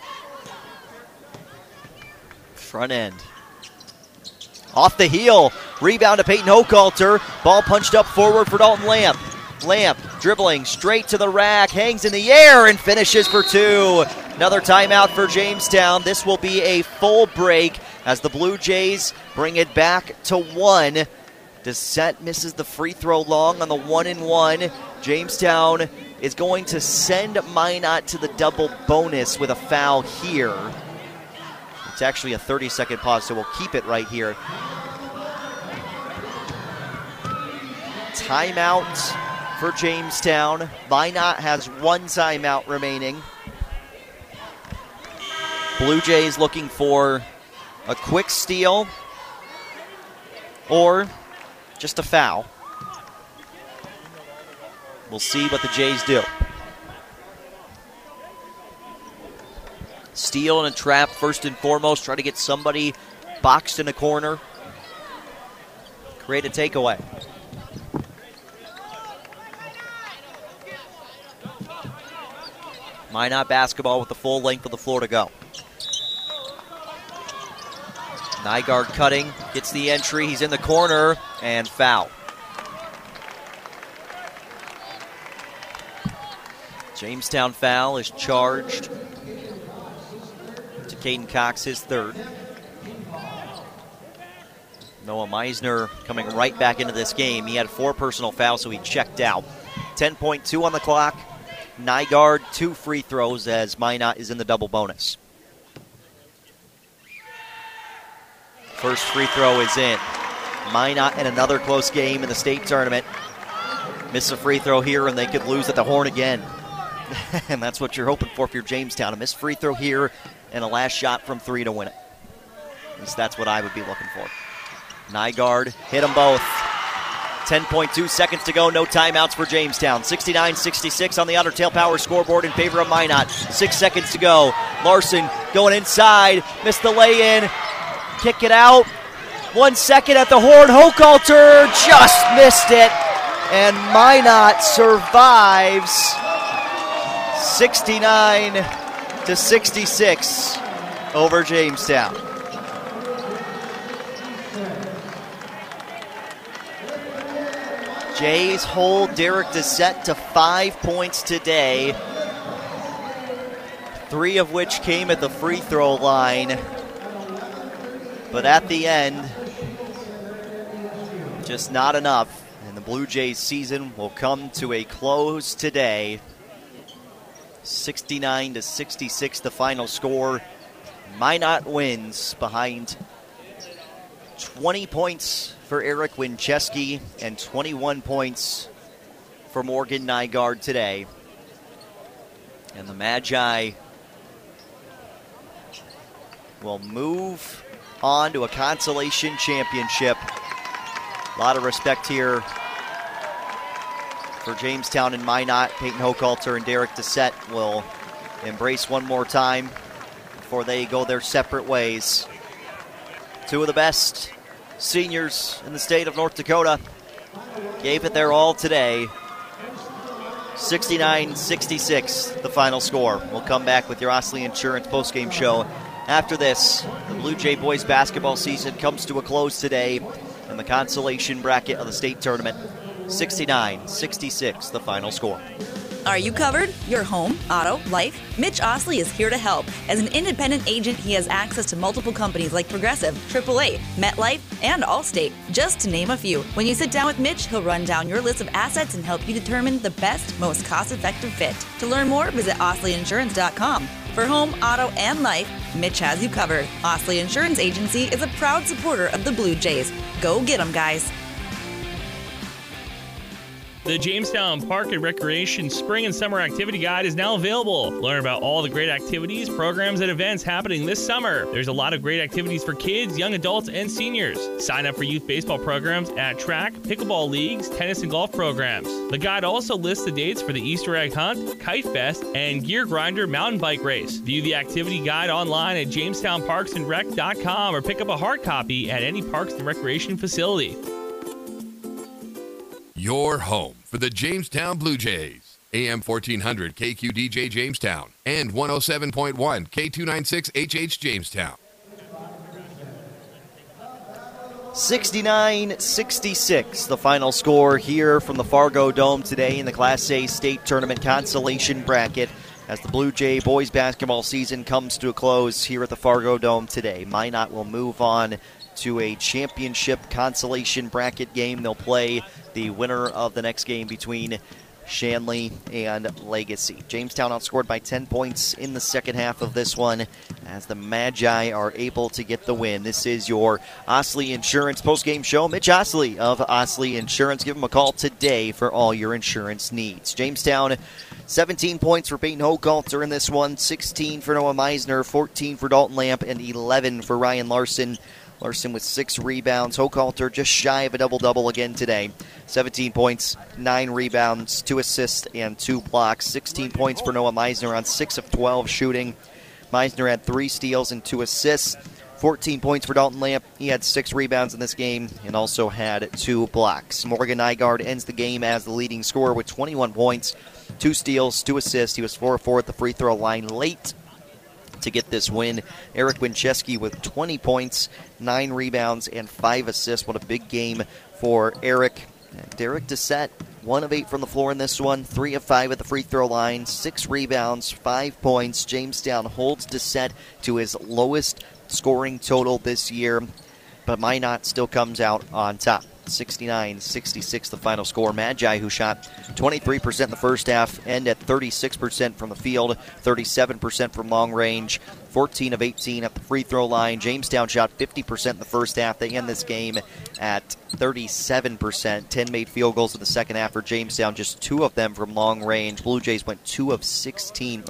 Front end. Off the heel. Rebound to Peyton Hochhalter. Ball punched up forward for Dalton Lamp. Lamp dribbling straight to the rack. Hangs in the air and finishes for 2. Another timeout for Jamestown. This will be a full break as the Blue Jays bring it back to 1. Dissett misses the free throw long on the 1-and-1. Jamestown is going to send Minot to the double bonus with a foul here. It's actually a 30-second pause, so we'll keep it right here. Timeout for Jamestown. Minot has one timeout remaining. Blue Jays looking for a quick steal or just a foul. We'll see what the Jays do. Steal and a trap first and foremost. Try to get somebody boxed in a corner. Create a takeaway. Minot basketball with the full length of the floor to go. Nygaard cutting, gets the entry. He's in the corner and foul. Jamestown foul is charged to Caden Cox, his third. Noah Meisner coming right back into this game. He had 4 personal fouls, so he checked out. 10.2 on the clock. Nygaard, 2 free throws as Minot is in the double bonus. First free throw is in. Minot in another close game in the state tournament. Miss a free throw here and they could lose at the horn again. And that's what you're hoping for if you're Jamestown. A missed free throw here and a last shot from 3 to win it. At least that's what I would be looking for. Nygaard hit them both. 10.2 seconds to go. No timeouts for Jamestown. 69-66 on the Otter Tail Power scoreboard in favor of Minot. 6 seconds to go. Larson going inside. Missed the lay-in. Kick it out. 1 second at the horn. Hochhalter just missed it. And Minot survives. 69-66 over Jamestown. Jays hold Derek Dissett to 5 points today, 3 of which came at the free throw line. But at the end, just not enough. And the Blue Jays season will come to a close today. 69-66 the final score. Minot wins behind 20 points for Eric Winchesky and 21 points for Morgan Nygaard today. And the Magi will move on to a consolation championship. A lot of respect here for Jamestown and Minot. Peyton Hochhalter and Derek Dissett will embrace one more time before they go their separate ways. 2 of the best seniors in the state of North Dakota gave it their all today. 69-66 the final score. We'll come back with your Osley Insurance postgame show. After this, the Blue Jay boys basketball season comes to a close today in the consolation bracket of the state tournament. 69-66 the final score. Are you covered? Your home, auto, life? Mitch Osley is here to help. As an independent agent, he has access to multiple companies like Progressive, AAA, MetLife, and Allstate, just to name a few. When you sit down with Mitch, he'll run down your list of assets and help you determine the best, most cost-effective fit. To learn more, visit OsleyInsurance.com. For home, auto, and life, Mitch has you covered. Osley Insurance Agency is a proud supporter of the Blue Jays. Go get 'em, guys. The Jamestown Park and Recreation Spring and Summer Activity Guide is now available. Learn about all the great activities, programs, and events happening this summer. There's a lot of great activities for kids, young adults, and seniors. Sign up for youth baseball programs at track, pickleball leagues, tennis, and golf programs. The guide also lists the dates for the Easter Egg Hunt, Kite Fest, and Gear Grinder mountain bike race. View the activity guide online at jamestownparksandrec.com or pick up a hard copy at any Parks and Recreation facility. Your home for the Jamestown Blue Jays. AM 1400 KQDJ Jamestown and 107.1 K296 HH Jamestown. 69-66 the final score here from the Fargo Dome today in the Class A state tournament consolation bracket as the Blue Jay boys basketball season comes to a close here at the Fargo Dome today. Minot will move on to a championship consolation bracket game. They'll play the winner of the next game between Shanley and Legacy. Jamestown outscored by 10 points in the second half of this one as the Magi are able to get the win. This is your Osley Insurance postgame show. Mitch Osley of Osley Insurance. Give him a call today for all your insurance needs. Jamestown, 17 points for Peyton Hochhalter in this one, 16 for Noah Meisner, 14 for Dalton Lamp, and 11 for Ryan Larson. Larson with 6 rebounds. Hochhalter just shy of a double-double again today. 17 points, 9 rebounds, 2 assists, and 2 blocks. 16 points for Noah Meisner on 6 of 12 shooting. Meisner had 3 steals and 2 assists. 14 points for Dalton Lamp. He had 6 rebounds in this game and also had 2 blocks. Morgan Nygaard ends the game as the leading scorer with 21 points, 2 steals, 2 assists. He was 4-4 at the free throw line late to get this win. Eric Winchesky with 20 points, 9 rebounds, and 5 assists. What a big game for Eric. And Derek Doucette, 1 of 8 from the floor in this one, 3 of 5 at the free throw line, 6 rebounds, 5 points. Jamestown holds Doucette to his lowest scoring total this year, but Minot still comes out on top. 69-66 the final score. Magi, who shot 23% in the first half, end at 36% from the field, 37% from long range, 14 of 18 at the free throw line. Jamestown shot 50% in the first half. They end this game at 37%. 10 made field goals in the second half for Jamestown, just 2 of them from long range. Blue Jays went 3 of 16,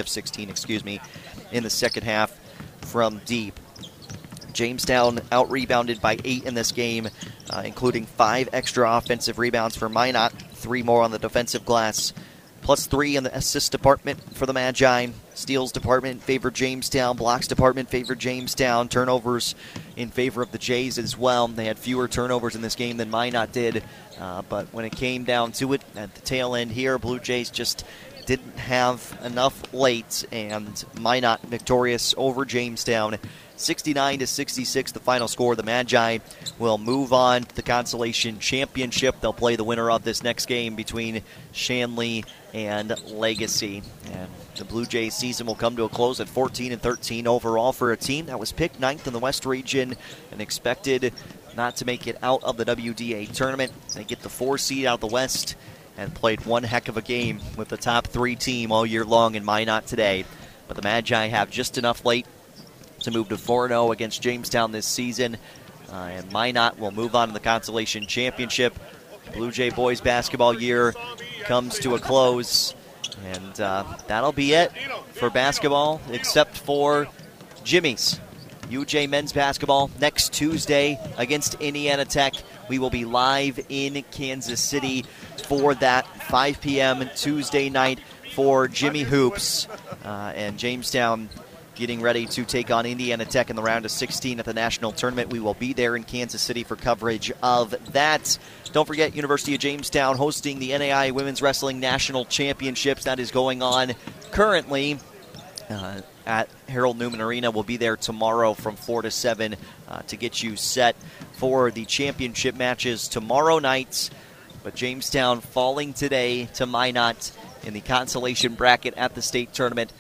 in the second half from deep. Jamestown out-rebounded by 8 in this game, including 5 extra offensive rebounds for Minot, 3 more on the defensive glass, plus 3 in the assist department for the Magi. Steals department favored Jamestown. Blocks department favored Jamestown. Turnovers in favor of the Jays as well. They had fewer turnovers in this game than Minot did, but when it came down to it at the tail end here, Blue Jays just didn't have enough late, and Minot victorious over Jamestown. 69-66 the final score. The Magi will move on to the Consolation Championship. They'll play the winner of this next game between Shanley and Legacy. And the Blue Jays season will come to a close at 14-13 overall for a team that was picked 9th in the West region and expected not to make it out of the WDA tournament. They get the 4 seed out of the West and played one heck of a game with the top 3 team all year long in Minot today. But the Magi have just enough late to move to 4-0 against Jamestown this season. And Minot will move on to the Consolation Championship. Blue Jay boys basketball year comes to a close. And that'll be it for basketball, except for Jimmy's. UJ men's basketball next Tuesday against Indiana Tech. We will be live in Kansas City for that 5 p.m. Tuesday night for Jimmy Hoops. And Jamestown getting ready to take on Indiana Tech in the round of 16 at the national tournament. We will be there in Kansas City for coverage of that. Don't forget, University of Jamestown hosting the NAI Women's Wrestling National Championships. That is going on currently at Harold Newman Arena. We'll be there tomorrow from 4 to 7 to get you set for the championship matches tomorrow night. But Jamestown falling today to Minot in the consolation bracket at the state tournament.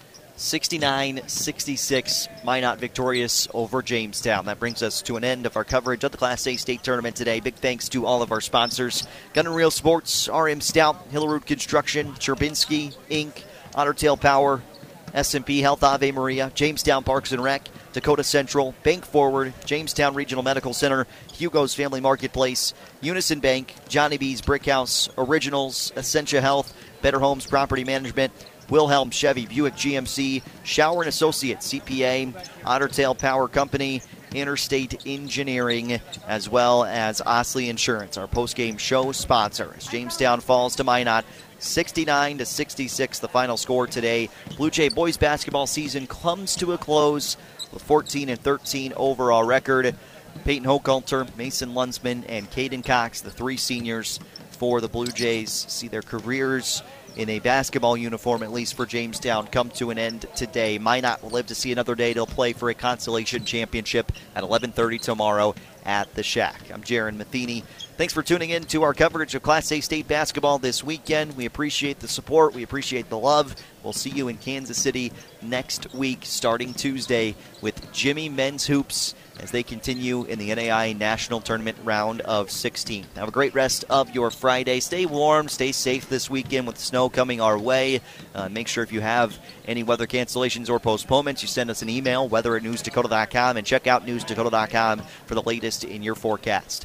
69-66, Minot victorious over Jamestown. That brings us to an end of our coverage of the Class A state tournament today. Big thanks to all of our sponsors: Gun and Reel Sports, RM Stout, Hillerud Construction, Cherbinski Inc., Otter Tail Power, S&P Health Ave Maria, Jamestown Parks and Rec, Dakota Central, Bank Forward, Jamestown Regional Medical Center, Hugo's Family Marketplace, Unison Bank, Johnny B's Brick House, Originals, Essentia Health, Better Homes Property Management, Wilhelm Chevy, Buick GMC, Shower & Associates, CPA, Otter Tail Power Company, Interstate Engineering, as well as Osley Insurance, our postgame show sponsor. As Jamestown falls to Minot, 69-66, the final score today. Blue Jay boys basketball season comes to a close with 14-13 overall record. Peyton Hochhalter, Mason Lunsman, and Caden Cox, the 3 seniors for the Blue Jays, see their careers in a basketball uniform, at least for Jamestown, come to an end today. Minot will live to see another day. They'll play for a consolation championship at 11:30 tomorrow at the Shack. I'm Jaron Matheny. Thanks for tuning in to our coverage of Class A state basketball this weekend. We appreciate the support. We appreciate the love. We'll see you in Kansas City next week, starting Tuesday, with Jimmy Men's Hoops as they continue in the NAI National Tournament round of 16. Have a great rest of your Friday. Stay warm, stay safe this weekend with snow coming our way. Make sure if you have any weather cancellations or postponements, you send us an email, weather@newsdakota.com, and check out newsdakota.com for the latest in your forecast.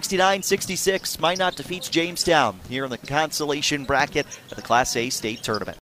69-66, Minot defeats Jamestown here in the consolation bracket of the Class A state tournament.